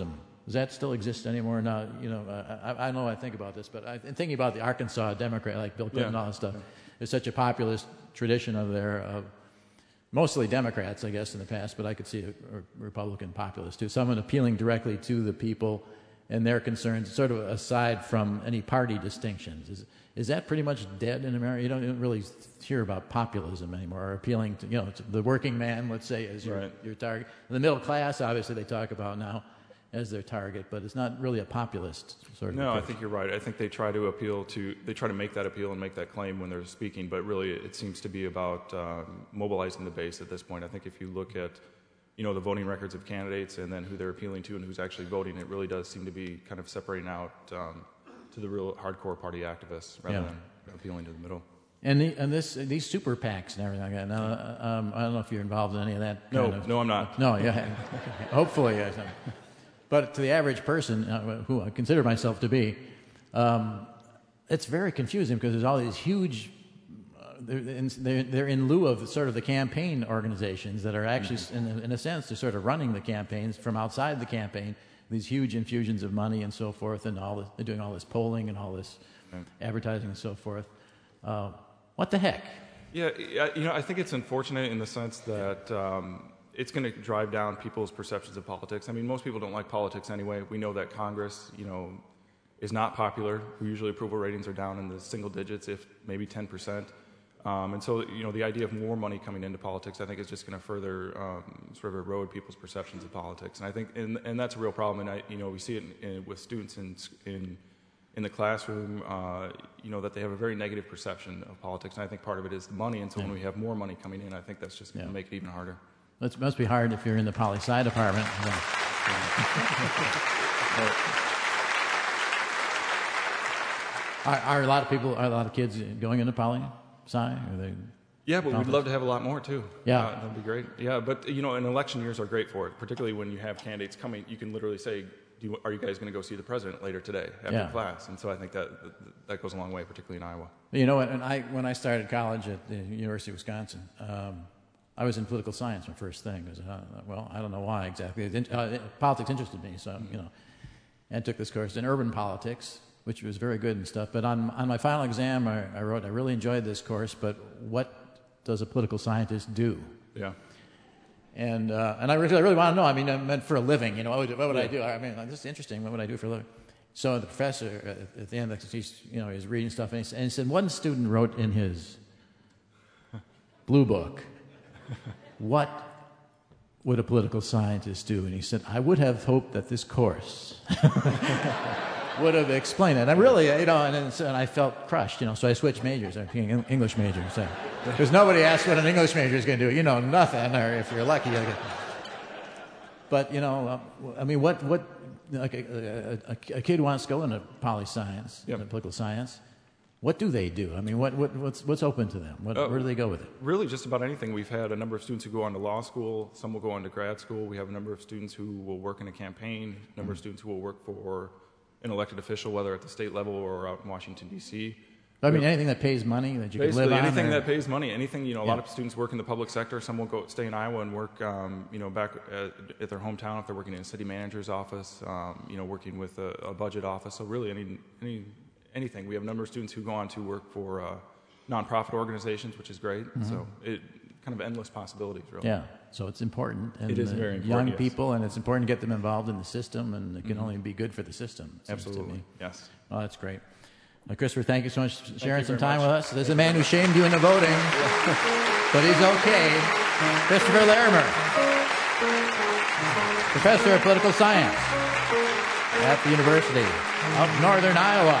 Speaker 1: Does that still exist anymore? Now, I know I think about this, but I'm thinking about the Arkansas Democrat, like Bill Clinton and all that stuff. There's such a populist tradition of mostly Democrats, I guess, in the past, but I could see a Republican populist too. Someone appealing directly to the people and their concerns, sort of aside from any party distinctions. Is that pretty much dead in America? You don't really hear about populism anymore, or appealing to, to the working man, let's say, as your target. The middle class, obviously, they talk about now as their target, but it's not really a populist sort of approach.
Speaker 13: I think you're right. I think they try to make that appeal and make that claim when they're speaking, but really it seems to be about mobilizing the base at this point. I think if you look at the voting records of candidates and then who they're appealing to and who's actually voting, it really does seem to be kind of separating out to the real hardcore party activists rather than appealing to the middle.
Speaker 1: And these super PACs and everything like that. Now, I don't know if you're involved in any of that.
Speaker 13: No, I'm not.
Speaker 1: No, yeah. Hopefully, yes. But to the average person, who I consider myself to be, it's very confusing because there's all these huge. They're in lieu of sort of the campaign organizations that are actually, in a sense, they're sort of running the campaigns from outside the campaign. These huge infusions of money and so forth, and they're doing all this polling and all this advertising and so forth. What the heck?
Speaker 13: Yeah, I think it's unfortunate in the sense that it's going to drive down people's perceptions of politics. I mean, most people don't like politics anyway. We know that Congress, is not popular. Usually approval ratings are down in the single digits, if maybe 10%. And so, the idea of more money coming into politics, I think, is just going to further sort of erode people's perceptions of politics. And I think, and that's a real problem. And we see it with students in the classroom, that they have a very negative perception of politics. And I think part of it is the money. And so when we have more money coming in, I think that's just going to make it even harder.
Speaker 1: It must be hard if you're in the poli-sci department. Are a lot of kids going into poli-sci?
Speaker 13: Yeah, but we'd love to have a lot more too.
Speaker 1: Yeah,
Speaker 13: that'd be great. Yeah, but and election years are great for it, particularly when you have candidates coming. You can literally say, "Are you guys going to go see the president later today after class?" And so I think that goes a long way, particularly in Iowa.
Speaker 1: And when I started college at the University of Wisconsin, I was in political science. My first thing was, I don't know why exactly. Politics interested me, so and took this course in urban politics, which was very good and stuff. But on my final exam, I wrote, I really enjoyed this course, but what does a political scientist do?
Speaker 13: Yeah.
Speaker 1: And I really want to know. I mean, I meant for a living. What would I do? I mean, this is interesting. What would I do for a living? So the professor at the end, he's reading stuff, and he said one student wrote in his blue book, "What would a political scientist do?" And he said, "I would have hoped that this course would have explained it." And I really, and I felt crushed, so I switched majors. I became an English major. Because nobody asks what an English major is going to do. Nothing, or if you're lucky, you'll get. But, I mean, what like a kid wants to go into poli-science, political science. What do they do? I mean, what's open to them? Where do they go with it?
Speaker 13: Really, just about anything. We've had a number of students who go on to law school. Some will go on to grad school. We have a number of students who will work in a campaign. A number of students who will work for an elected official, whether at the state level or out in Washington, D.C.
Speaker 1: I mean, anything that pays money that you can live on?
Speaker 13: Basically, anything that pays money. Anything, a lot of students work in the public sector. Some will stay in Iowa and work, back at their hometown if they're working in a city manager's office, working with a budget office. So really, anything. We have a number of students who go on to work for nonprofit organizations, which is great. Mm-hmm. So it kind of endless possibilities, really.
Speaker 1: Yeah. So it's important. And
Speaker 13: it is very important.
Speaker 1: Young people, and it's important to get them involved in the system, and it can only be good for the system.
Speaker 13: Absolutely. Yes.
Speaker 1: Oh, that's great. Christopher, thank you so much for sharing some time with us. There's a man who shamed you in the voting, but he's okay. Christopher Larimer, professor of political science at the University of Northern Iowa.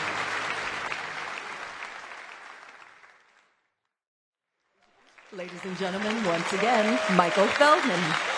Speaker 2: Ladies and gentlemen, once again, Michael Feldman.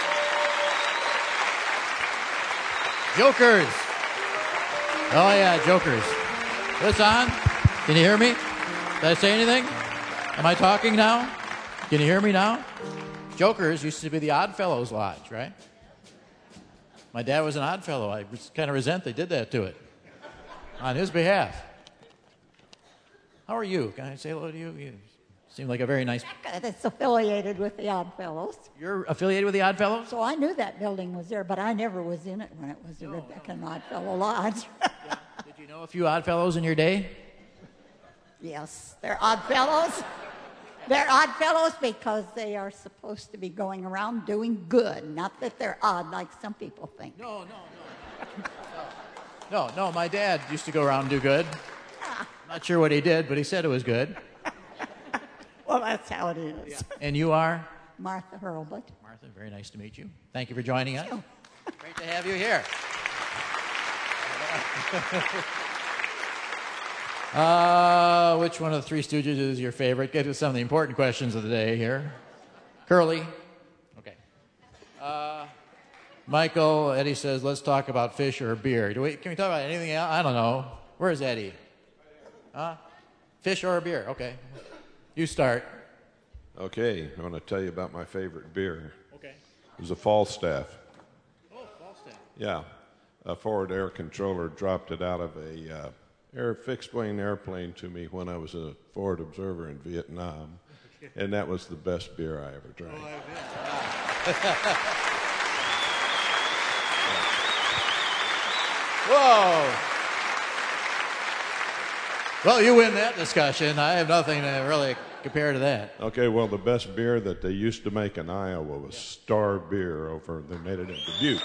Speaker 1: Jokers. Oh, yeah, Jokers. This on? Can you hear me? Did I say anything? Am I talking now? Can you hear me now? Jokers used to be the Oddfellows Lodge, right? My dad was an Oddfellow. I kind of resent they did that to it on his behalf. How are you? Can I say hello to you? You Seemed like a very nice...
Speaker 14: It's affiliated with the Oddfellows.
Speaker 1: You're affiliated with the Oddfellows?
Speaker 14: So I knew that building was there, but I never was in it when it was the Rebecca and Oddfellow Lodge.
Speaker 1: Did you know a few Oddfellows in your day?
Speaker 14: Yes, they're Oddfellows. They're Oddfellows because they are supposed to be going around doing good, not that they're odd like some people think.
Speaker 1: No, my dad used to go around and do good. Not sure what he did, but he said it was good.
Speaker 14: Well, that's how it is.
Speaker 1: Yeah. And you are?
Speaker 14: Martha Hurlbut.
Speaker 1: Martha, very nice to meet you. Thank you for joining us.
Speaker 14: Sure.
Speaker 1: Great to have you here. Which one of the Three Stooges is your favorite? Get to some of the important questions of the day here. Curly? Okay. Michael, Eddie says, let's talk about fish or beer. Can we talk about anything else? I don't know. Where's Eddie? Fish or beer? Okay. You start.
Speaker 15: Okay, I'm going to tell you about my favorite beer.
Speaker 1: Okay.
Speaker 15: It was a Falstaff.
Speaker 1: Oh, Falstaff.
Speaker 15: Yeah. A Forward Air Controller dropped it out of a fixed-wing airplane to me when I was a forward observer in Vietnam. And that was the best beer I ever drank.
Speaker 1: Oh, I bet. Whoa. Well, you win that discussion. I have nothing to really compare to that.
Speaker 15: Okay, well, the best beer that they used to make in Iowa was Star Beer they made it in Dubuque.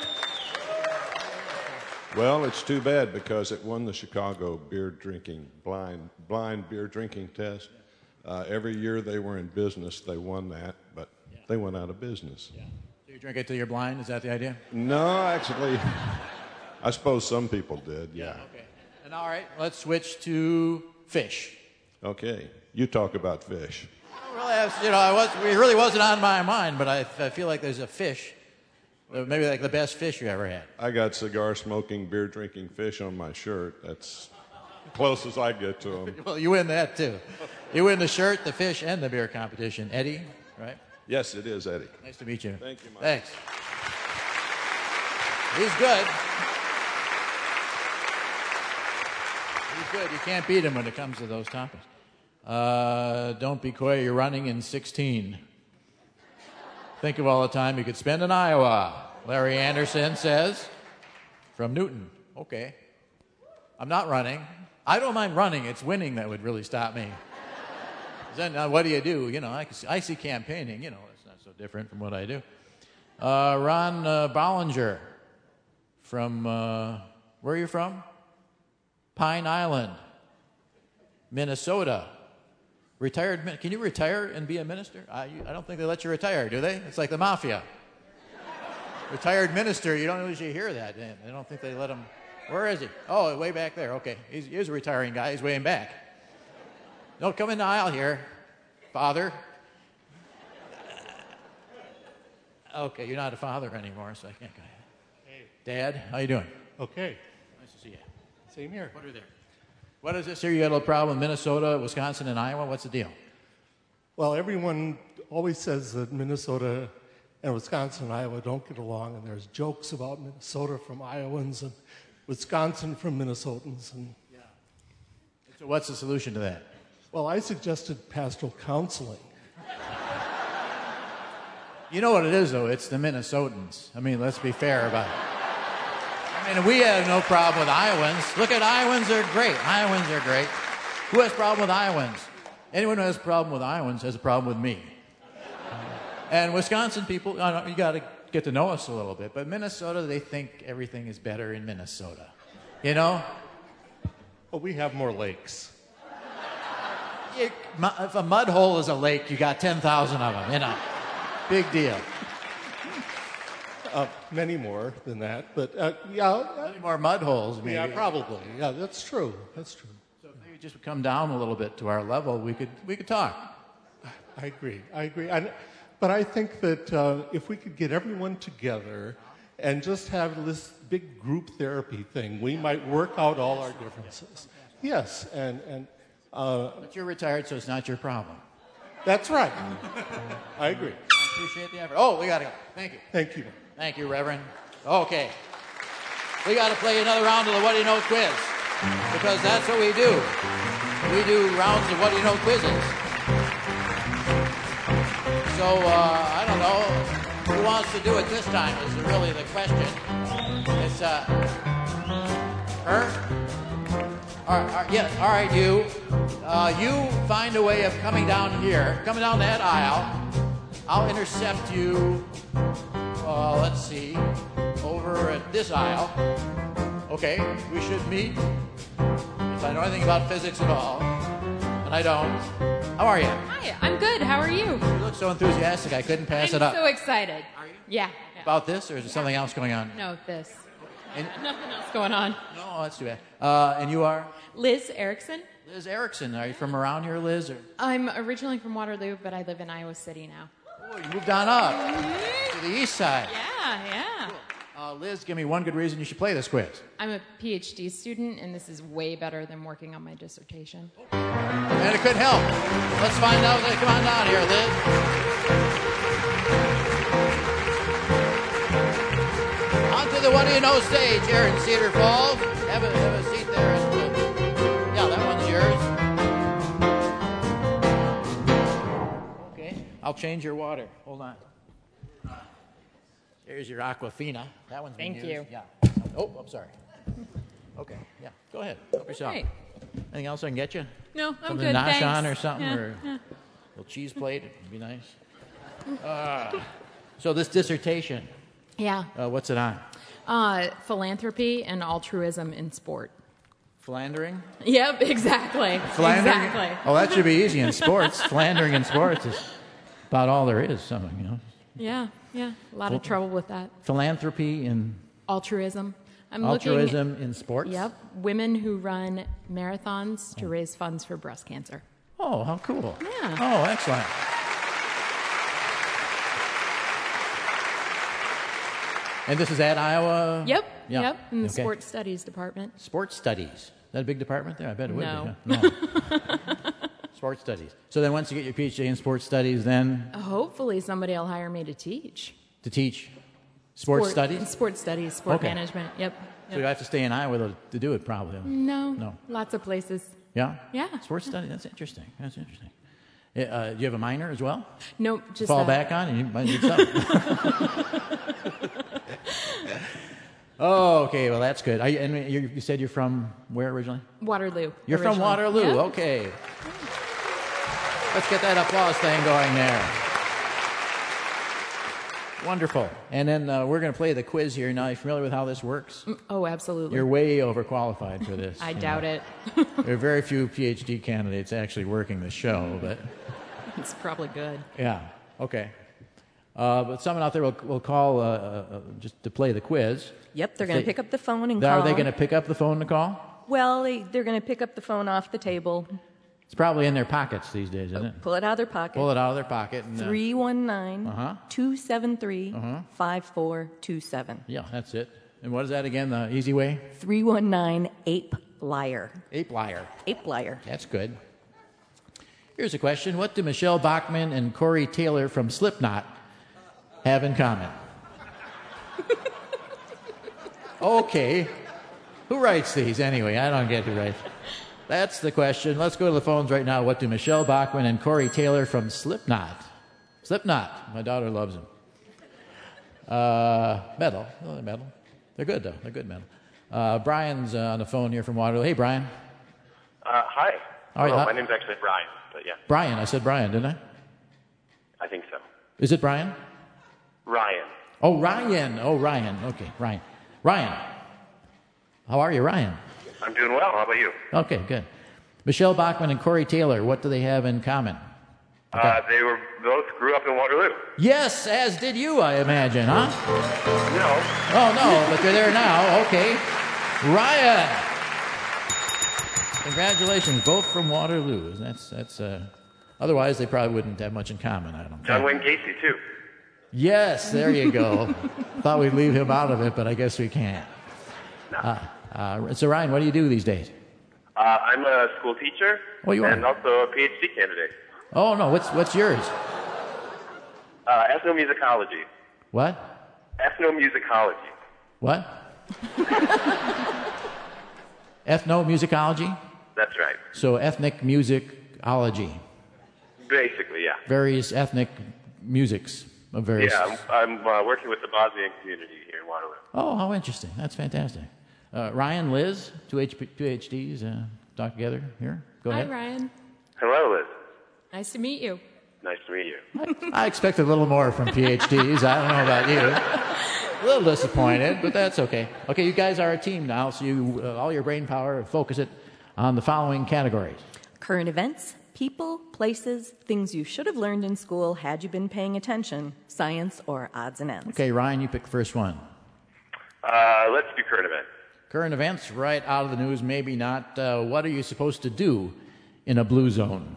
Speaker 15: Well, it's too bad because it won the Chicago blind beer drinking test. Every year they were in business, they won that, but they went out of business.
Speaker 1: Yeah. So you drink it till you're blind? Is that the idea?
Speaker 15: No, actually, I suppose some people did, yeah.
Speaker 1: Okay. And all right, let's switch to fish.
Speaker 15: Okay, you talk about fish.
Speaker 1: It really wasn't on my mind, but I feel like there's a fish, maybe like the best fish you ever had.
Speaker 15: I got cigar-smoking, beer-drinking fish on my shirt. That's close as I get to them.
Speaker 1: Well, you win that, too. You win the shirt, the fish, and the beer competition. Eddie, right?
Speaker 15: Yes, it is, Eddie.
Speaker 1: Nice to meet you.
Speaker 15: Thank you, Mike.
Speaker 1: Thanks. He's good. He's good. You can't beat him when it comes to those topics. Don't be coy. You're running in 16. Think of all the time you could spend in Iowa. Larry Anderson says, from Newton. Okay. I'm not running. I don't mind running. It's winning that would really stop me. Then what do? I see campaigning. It's not so different from what I do. Ron Bollinger from, where are you from? Pine Island, Minnesota. Retired. Can you retire and be a minister? I don't think they let you retire, do they? It's like the mafia. Retired minister, you don't usually hear that. I don't think they let him. Where is he? Oh, way back there. Okay. He's a retiring guy. He's way in back. No, come in the aisle here, Father. Okay, you're not a father anymore, so I can't go ahead.
Speaker 16: Hey.
Speaker 1: Dad, how you doing?
Speaker 16: Okay.
Speaker 1: Nice to see you.
Speaker 16: Same here.
Speaker 1: What are there? What is this here? You got a little problem in Minnesota, Wisconsin, and Iowa? What's the deal?
Speaker 16: Well, everyone always says that Minnesota and Wisconsin and Iowa don't get along, and there's jokes about Minnesota from Iowans and Wisconsin from Minnesotans.
Speaker 1: Yeah. So what's the solution to that?
Speaker 16: Well, I suggested pastoral counseling.
Speaker 1: You know what it is, though? It's the Minnesotans. I mean, let's be fair about it. I mean, we have no problem with Iowans. Look at Iowans, they're great. Iowans are great. Who has a problem with Iowans? Anyone who has a problem with Iowans has a problem with me. And Wisconsin people, you got to get to know us a little bit. But Minnesota, they think everything is better in Minnesota. You know?
Speaker 16: Well, we have more lakes.
Speaker 1: If a mud hole is a lake, you got 10,000 of them, Big deal.
Speaker 16: Many more than that, but
Speaker 1: many more mud holes. Maybe.
Speaker 16: Yeah, probably. Yeah, that's true. That's true.
Speaker 1: So if maybe just come down a little bit to our level, we could talk.
Speaker 16: I agree. But I think that if we could get everyone together and just have this big group therapy thing, we might work out all our differences. Yes, and
Speaker 1: but you're retired, so it's not your problem.
Speaker 16: That's right. I agree.
Speaker 1: I appreciate the effort. Oh, we got to go. Thank you.
Speaker 16: Thank you.
Speaker 1: Thank you, Reverend. Okay. We got to play another round of the What Do You Know quiz, because that's what we do. We do rounds of What Do You Know quizzes. So, I don't know. Who wants to do it this time is really the question. It's, her? Yeah, all right, you. You find a way of coming down here, coming down that aisle. I'll intercept you, let's see, over at this aisle. Okay, we should meet. If I know anything about physics at all, and I don't. How are you?
Speaker 17: Hi, I'm good. How are you?
Speaker 1: You look so enthusiastic, I couldn't pass it up.
Speaker 17: I'm so excited. Are you? Yeah.
Speaker 1: About this, or is there something else going on?
Speaker 17: No, this. Nothing else going on.
Speaker 1: No, that's too bad. And you are?
Speaker 17: Liz Erickson.
Speaker 1: Liz Erickson. Are you from around here, Liz? Or?
Speaker 17: I'm originally from Waterloo, but I live in Iowa City now.
Speaker 1: Oh, you moved on up to the east side.
Speaker 17: Yeah.
Speaker 1: Cool. Liz, give me one good reason you should play this quiz.
Speaker 17: I'm a PhD student, and this is way better than working on my dissertation.
Speaker 1: And it could help. Let's find out. Come on down here, Liz. Onto the What Do You Know stage here in Cedar Falls. Have a seat there. Yeah, that one's yours. Okay, I'll change your water. Hold on. Here's your Aquafina. That one's been
Speaker 17: Thank
Speaker 1: used.
Speaker 17: you.
Speaker 1: Yeah. Oh, I'm sorry. Okay, yeah. Go ahead. Help yourself.
Speaker 17: Right.
Speaker 1: Anything else I can get you?
Speaker 17: No, I'm
Speaker 1: something
Speaker 17: good,
Speaker 1: nosh
Speaker 17: thanks.
Speaker 1: on or something?
Speaker 17: Yeah,
Speaker 1: Or
Speaker 17: yeah.
Speaker 1: a little cheese plate? It'd be nice. So this dissertation,
Speaker 17: Yeah.
Speaker 1: what's it on?
Speaker 17: Philanthropy and altruism in sport.
Speaker 1: Philandering?
Speaker 17: Yep, exactly.
Speaker 1: Philandering?
Speaker 17: Exactly.
Speaker 1: Oh, that should be easy in sports. Philandering in sports is about all there is, something, you know.
Speaker 17: Yeah. A lot of trouble with that.
Speaker 1: Philanthropy in...
Speaker 17: Altruism.
Speaker 1: Altruism in sports?
Speaker 17: Yep. Women who run marathons to raise funds for breast cancer.
Speaker 1: Oh, how cool.
Speaker 17: Yeah.
Speaker 1: Oh, excellent. And this is at Iowa?
Speaker 17: Yep.
Speaker 1: Yeah.
Speaker 17: Yep. In the
Speaker 1: Okay.
Speaker 17: sports studies department.
Speaker 1: Sports studies. Is that a big department there? I bet it would
Speaker 17: No.
Speaker 1: be. Huh? No. Sports studies. So then once you get your PhD in sports studies, then
Speaker 17: Hopefully somebody will hire me to teach.
Speaker 1: to teach sports studies?
Speaker 17: Sports studies, sport
Speaker 1: Okay.
Speaker 17: management. Yep.
Speaker 1: So you have to stay in Iowa to do it, probably.
Speaker 17: No. Lots of places.
Speaker 1: Yeah?
Speaker 17: Yeah.
Speaker 1: Sports studies? That's interesting. Do you have a minor as well?
Speaker 17: Nope. Just
Speaker 1: Fall back on and you might need something. Oh, okay. Well, that's good. And you said you're from where originally?
Speaker 17: Waterloo.
Speaker 1: You're from Waterloo.
Speaker 17: Yeah.
Speaker 1: Okay. Let's get that applause thing going there. Wonderful. And then we're going to play the quiz here. Now, are you familiar with how this works?
Speaker 17: Oh, absolutely.
Speaker 1: You're way overqualified for this.
Speaker 17: I doubt it.
Speaker 1: There are very few PhD candidates actually working the show, but...
Speaker 17: It's probably good.
Speaker 1: Yeah. Okay. But someone out there will call just to play the quiz.
Speaker 2: Yep, they're going to pick up the phone and
Speaker 1: Are
Speaker 2: call.
Speaker 1: they going to pick up the phone to call?
Speaker 2: Well, they're going to pick up the phone off the table,
Speaker 1: It's probably in their pockets these days, isn't it?
Speaker 2: pull it out of their pocket.
Speaker 1: Pull it out of their pocket. And,
Speaker 2: 319-273-5427.
Speaker 1: Yeah, that's it. And what is that again, the easy way?
Speaker 2: 319-APE-LIAR.
Speaker 1: Ape-liar.
Speaker 2: Ape-liar.
Speaker 1: That's good. Here's a question. What do Michelle Bachmann and Corey Taylor from Slipknot have in common? Okay. Who writes these anyway? I don't get to write. That's the question. Let's go to the phones right now. What do Michelle Bachmann and Corey Taylor from Slipknot? Slipknot. My daughter loves them. Metal. Oh, they're metal. They're good, though. They're good metal. Brian's on the phone here from Waterloo. Hey, Brian.
Speaker 18: Hi.
Speaker 1: All right,
Speaker 18: Hello, my name's actually Brian, but yeah.
Speaker 1: Brian. I said Brian, didn't I?
Speaker 18: I think so.
Speaker 1: Is it Brian?
Speaker 18: Ryan.
Speaker 1: Oh, Ryan. Oh, Ryan. Okay, Ryan. Ryan. How are you, Ryan?
Speaker 18: I'm doing well. How about you?
Speaker 1: Okay, good. Michelle Bachmann and Corey Taylor, what do they have in common?
Speaker 18: They were both grew up in Waterloo.
Speaker 1: Yes, as did you, I imagine, huh?
Speaker 18: No.
Speaker 1: Oh, no, but they're there now. Okay. Ryan. Congratulations, both from Waterloo. That's otherwise they probably wouldn't have much in common, I don't think.
Speaker 18: John Wayne Gacy, too.
Speaker 1: Yes, there you go. Thought we'd leave him out of it, but I guess we can't.
Speaker 18: No.
Speaker 1: So, Ryan, what do you do these days?
Speaker 18: I'm a school teacher and also a PhD candidate.
Speaker 1: Oh, no, what's yours?
Speaker 18: Ethnomusicology.
Speaker 1: What?
Speaker 18: Ethnomusicology.
Speaker 1: What? Ethnomusicology?
Speaker 18: That's right.
Speaker 1: So ethnic musicology.
Speaker 18: Basically, yeah.
Speaker 1: Various ethnic musics of various...
Speaker 18: Yeah, I'm working with the Bosnian community here in Waterloo.
Speaker 1: Oh, how interesting. That's fantastic. Ryan, Liz, two HDs, talk together here. Go ahead.
Speaker 17: Hi, Ryan.
Speaker 18: Hello, Liz.
Speaker 17: Nice to meet you.
Speaker 18: Nice to meet you.
Speaker 1: I expected a little more from PhDs. I don't know about you. A little disappointed, but that's okay. Okay, you guys are a team now, so you all your brain power, focus it on the following categories.
Speaker 2: Current events, people, places, things you should have learned in school had you been paying attention, science, or odds and ends.
Speaker 1: Okay, Ryan, you pick the first one.
Speaker 18: Let's do current events.
Speaker 1: Current events, right out of the news, maybe not. What are you supposed to do in a blue zone?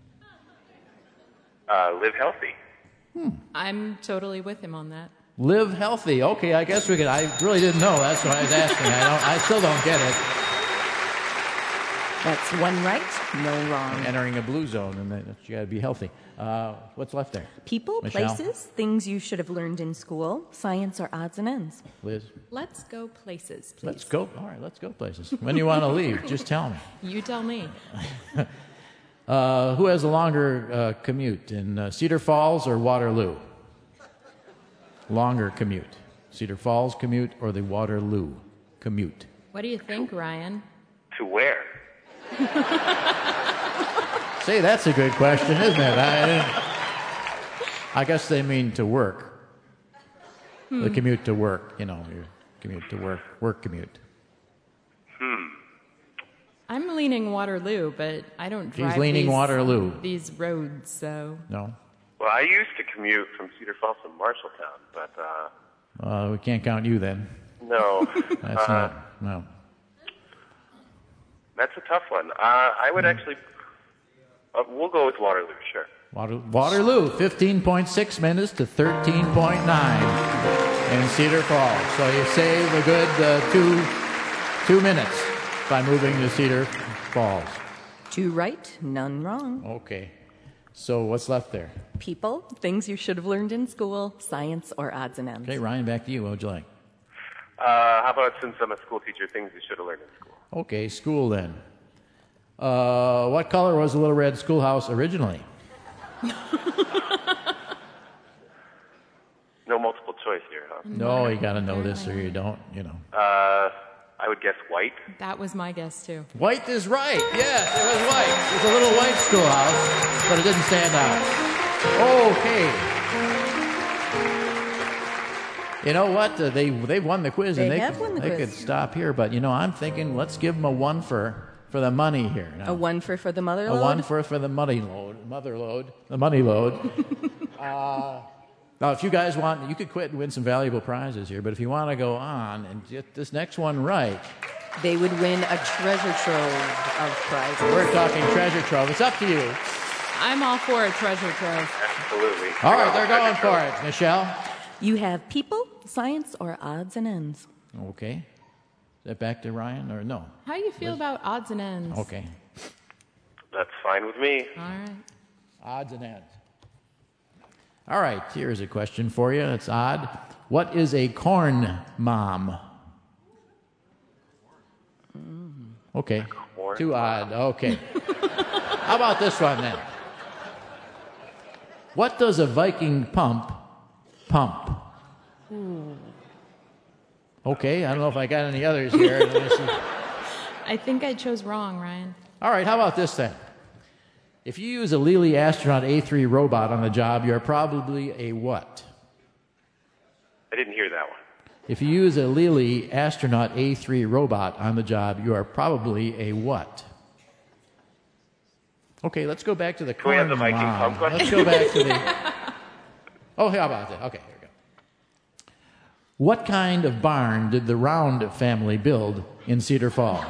Speaker 18: Live healthy.
Speaker 17: I'm totally with him on that.
Speaker 1: Live healthy. Okay, I guess we could. I really didn't know. That's why I was asking. I still don't get it.
Speaker 2: That's one right, no wrong.
Speaker 1: Entering a blue zone, and you got to be healthy. What's left there?
Speaker 2: People,
Speaker 1: Michelle?
Speaker 2: places, things you should have learned in school, science, or odds and ends.
Speaker 1: Liz?
Speaker 17: Let's go places, please.
Speaker 1: Let's go. All right, let's go places. When do you want to leave? Just tell me.
Speaker 17: You tell me.
Speaker 1: Who has a longer commute, in Cedar Falls or Waterloo? Longer commute. Cedar Falls commute or the Waterloo commute?
Speaker 17: What do you think, Ryan?
Speaker 18: To where?
Speaker 1: Say, that's a good question, isn't it? I guess they mean to work. The commute to work, your commute to work commute.
Speaker 17: I'm leaning Waterloo, but I don't drive
Speaker 1: She's leaning Waterloo.
Speaker 17: These roads, so...
Speaker 1: No?
Speaker 18: Well, I used to commute from Cedar Falls to Marshalltown, but...
Speaker 1: we can't count you then.
Speaker 18: No.
Speaker 1: That's not... No.
Speaker 18: That's a tough one. I would actually... we'll go with Waterloo, sure.
Speaker 1: Waterloo, 15.6 minutes to 13.9 in Cedar Falls. So you save a good 2 minutes by moving to Cedar Falls.
Speaker 2: 2 right, none wrong.
Speaker 1: Okay. So what's left there?
Speaker 2: People, things you should have learned in school, science, or odds and ends.
Speaker 1: Okay, Ryan, back to you. What would you like?
Speaker 18: How about, since I'm a school teacher, things you should have learned in school?
Speaker 1: Okay, school then. What color was the Little Red Schoolhouse originally?
Speaker 18: No multiple choice here, huh?
Speaker 1: No, you got to know this or you don't,
Speaker 18: I would guess white.
Speaker 17: That was my guess, too.
Speaker 1: White is right. Yes, it was white. It was a little white schoolhouse, but it didn't stand out. Okay. You know what? They won the quiz, and they could stop here. But I'm thinking, let's give them a 1 for the money here. Now.
Speaker 2: A 1 for the mother load.
Speaker 1: A 1 for the money load. The money load. Now, if you guys want, you could quit and win some valuable prizes here. But if you want to go on and get this next one right,
Speaker 2: they would win a treasure trove of prizes.
Speaker 1: We're talking treasure trove. It's up to you.
Speaker 17: I'm all for a treasure trove.
Speaker 18: Absolutely.
Speaker 1: All right, they're going for it. Michelle?
Speaker 2: You have people, science, or odds and ends.
Speaker 1: Okay. Is that back to Ryan or no?
Speaker 17: How do you feel about odds and ends?
Speaker 1: Okay.
Speaker 18: That's fine with me.
Speaker 17: All right.
Speaker 1: Odds and ends. All right, here's a question for you. It's odd. What is a corn mom? Okay. Too odd. Okay. How about this one then? What does a Viking pump? Okay, I don't know if I got any others here.
Speaker 17: I think I chose wrong, Ryan.
Speaker 1: All right, how about this then? If you use a Lely Astronaut A3 robot on the job, you're probably a what?
Speaker 18: I didn't hear that one.
Speaker 1: If you use a Lely Astronaut A3 robot on the job, you are probably a what? Okay, let's go back to the corn
Speaker 18: Can we have the Viking pump question?
Speaker 1: Let's go back to the... Oh, how about that? Okay, here we go. What kind of barn did the Round family build in Cedar Falls?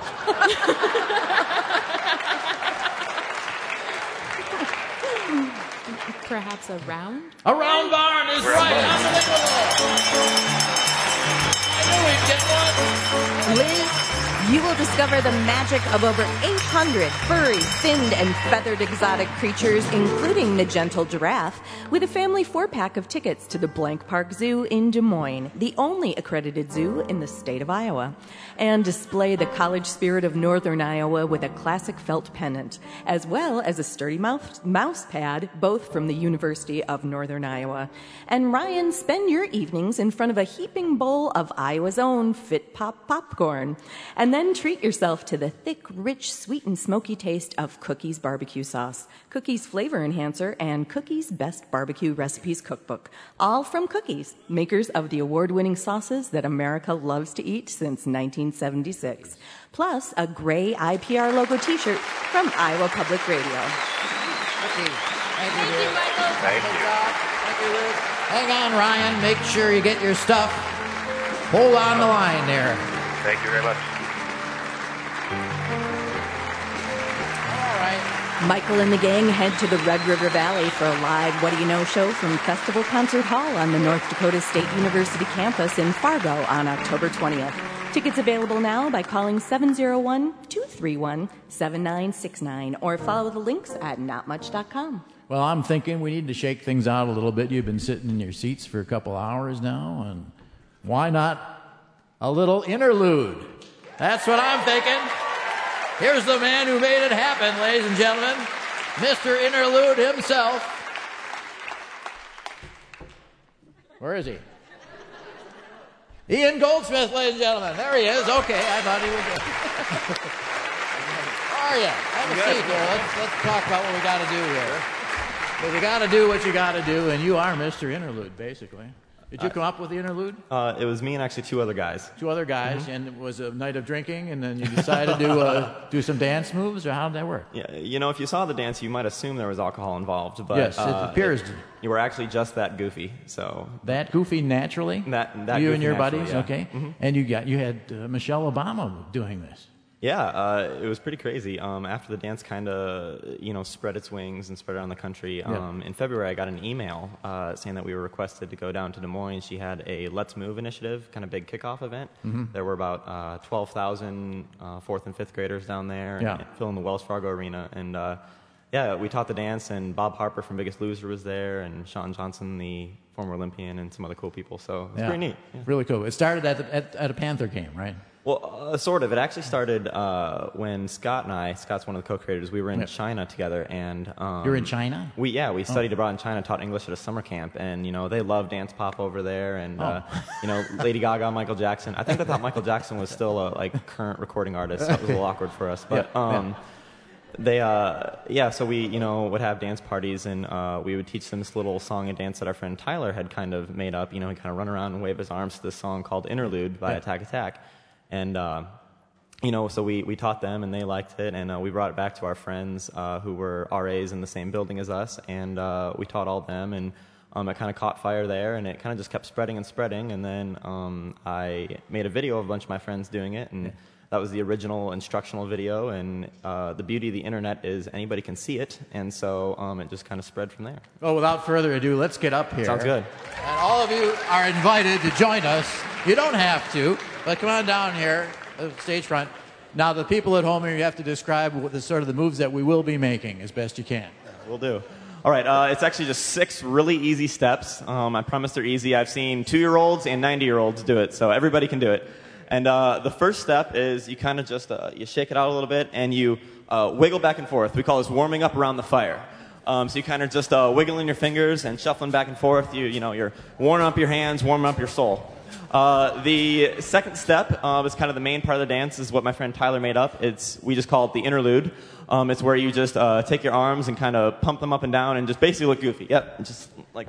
Speaker 17: Perhaps a round?
Speaker 1: A round barn is right. Unbelievable. I knew we'd get one.
Speaker 2: Liz, You will discover the magic of over 800 furry, finned, and feathered exotic creatures, including the gentle giraffe, with a family 4-pack of tickets to the Blank Park Zoo in Des Moines, the only accredited zoo in the state of Iowa. And display the college spirit of Northern Iowa with a classic felt pennant, as well as a sturdy mouse pad, both from the University of Northern Iowa. And Ryan, spend your evenings in front of a heaping bowl of Iowa's own Fit Pop popcorn. And then treat yourself to the thick, rich, sweet, and smoky taste of Cookies barbecue sauce, Cookies flavor enhancer, and Cookies Best Barbecue Recipes Cookbook. All from Cookies, makers of the award-winning sauces that America loves to eat since 1976. Plus, a gray IPR logo t-shirt from Iowa Public Radio.
Speaker 1: Cookies. Thank you, Michael.
Speaker 18: Thank
Speaker 1: Good
Speaker 18: you.
Speaker 1: job. Thank you, Ruth. Hang on, Ryan. Make sure you get your stuff. Hold on the line there.
Speaker 18: Thank you very much.
Speaker 2: Michael and the gang head to the Red River Valley for a live What Do You Know show from Festival Concert Hall on the North Dakota State University campus in Fargo on October 20th. Tickets available now by calling 701-231-7969 or follow the links at notmuch.com.
Speaker 1: Well, I'm thinking we need to shake things out a little bit. You've been sitting in your seats for a couple hours now, and why not a little interlude? That's what I'm thinking. Here's the man who made it happen, ladies and gentlemen, Mr. Interlude himself. Where is he? Ian Goldsmith, ladies and gentlemen. There he is. Okay, I thought he was there. How are you? Have a seat here. Let's talk about what we got to do here. Well, you got to do what you got to do, and you are Mr. Interlude, basically. Did you come up with the interlude?
Speaker 19: It was me and actually two other guys.
Speaker 1: Two other guys, and it was a night of drinking, and then you decided to do some dance moves, or how did that work?
Speaker 19: Yeah, you know, if you saw the dance, you might assume there was alcohol involved, but
Speaker 1: yes, it appears.
Speaker 19: You were actually just that goofy. So
Speaker 1: that goofy naturally.
Speaker 19: That
Speaker 1: you
Speaker 19: goofy
Speaker 1: and your
Speaker 19: naturally,
Speaker 1: buddies,
Speaker 19: yeah.
Speaker 1: okay?
Speaker 19: Mm-hmm.
Speaker 1: And you had Michelle Obama doing this.
Speaker 19: Yeah, it was pretty crazy. After the dance kind of, spread its wings and spread around the country, in February I got an email saying that we were requested to go down to Des Moines. She had a Let's Move initiative, kind of big kickoff event.
Speaker 1: Mm-hmm.
Speaker 19: There were about 12,000 4th and 5th graders down there, filling the Wells Fargo Arena. And we taught the dance, and Bob Harper from Biggest Loser was there, and Sean Johnson, the former Olympian, and some other cool people. So it was pretty neat. Yeah.
Speaker 1: Really cool. It started at a Panther game, right?
Speaker 19: Well, sort of. It actually started when Scott and I, Scott's one of the co-creators, we were in China together. And
Speaker 1: you're in China?
Speaker 19: We studied abroad in China, taught English at a summer camp. And, they love dance pop over there. And, Lady Gaga, Michael Jackson. I think they thought Michael Jackson was still a current recording artist. So it was a little awkward for us. But so we, would have dance parties, and we would teach them this little song and dance that our friend Tyler had kind of made up. He kind of run around and wave his arms to this song called Interlude by Attack Attack. And, so we taught them, and they liked it, and we brought it back to our friends who were RAs in the same building as us, and we taught all of them, and it kind of caught fire there, and it kind of just kept spreading and spreading, and then I made a video of a bunch of my friends doing it, and that was the original instructional video, and the beauty of the internet is anybody can see it, and so it just kind of spread from there.
Speaker 1: Well, without further ado, let's get up here.
Speaker 19: Sounds good.
Speaker 1: And all of you are invited to join us. You don't have to, but come on down here, stage front. Now, the people at home here, you have to describe what the moves that we will be making as best you can.
Speaker 19: We'll do. All right, it's actually just 6 really easy steps. I promise they're easy. I've seen 2-year-olds and 90-year-olds do it, so everybody can do it. And the first step is you kind of just you shake it out a little bit, and you wiggle back and forth. We call this warming up around the fire. So you kind of just wiggling your fingers and shuffling back and forth. You're warming up your hands, warming up your soul. The second step is kind of the main part of the dance, is what my friend Tyler made up. We just call it the interlude. It's where you just take your arms and kind of pump them up and down and just basically look goofy. Yep, just like...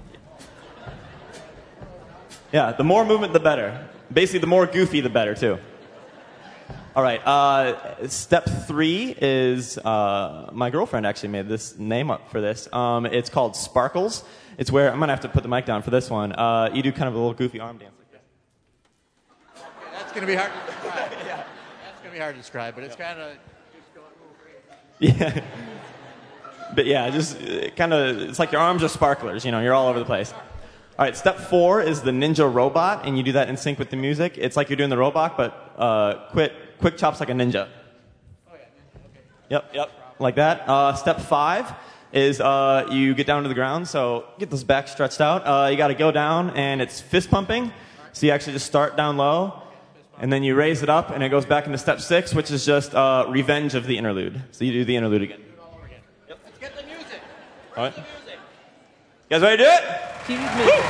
Speaker 19: Yeah, the more movement, the better. Basically, the more goofy, the better, too. All right, step 3 is, my girlfriend actually made this name up for this. It's called Sparkles. It's where, I'm going to have to put the mic down for this one. You do kind of a little goofy arm dance like this.
Speaker 1: Okay, that's going to be hard to describe. Yeah, that's going to be hard to describe, but it's kind of just going a little crazy.
Speaker 19: Yeah. But yeah, just kind of, it's like your arms are sparklers, you're all over the place. All right, step 4 is the ninja robot, and you do that in sync with the music. It's like you're doing the robot, but quit quick chops like a ninja. Yep, like that. Step 5 is you get down to the ground, so get those back stretched out. You got to go down, and it's fist pumping. So you actually just start down low, and then you raise it up, and it goes back into step 6, which is just revenge of the interlude. So you do the interlude again. Yep. Let's get the music. All right. You guys ready to do it?
Speaker 7: Cue music.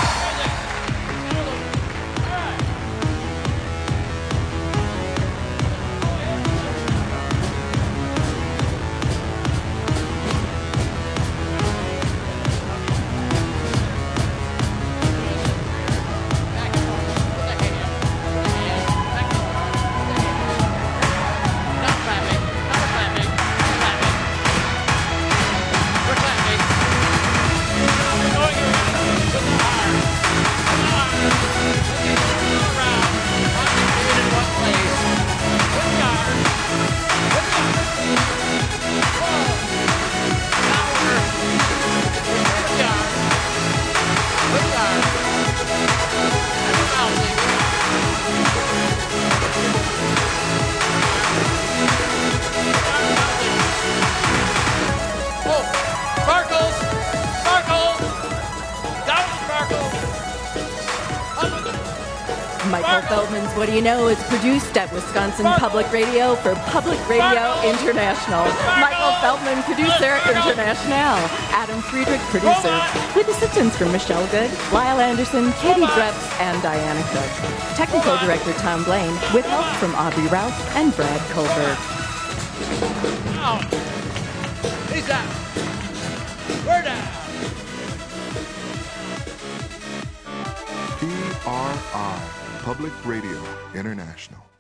Speaker 7: Michael Feldman's What Do You Know is produced at Wisconsin Public Radio for Public Radio International. Michael Feldman, producer, International. Adam Friedrich, producer. With assistance from Michelle Good, Lyle Anderson, Katie Dreps, and Diana Cook. Technical director Tom Blaine, with help from Aubrey Ralph and Brad Colbert.
Speaker 20: He's out. We're down.
Speaker 21: PRI, Public Radio International.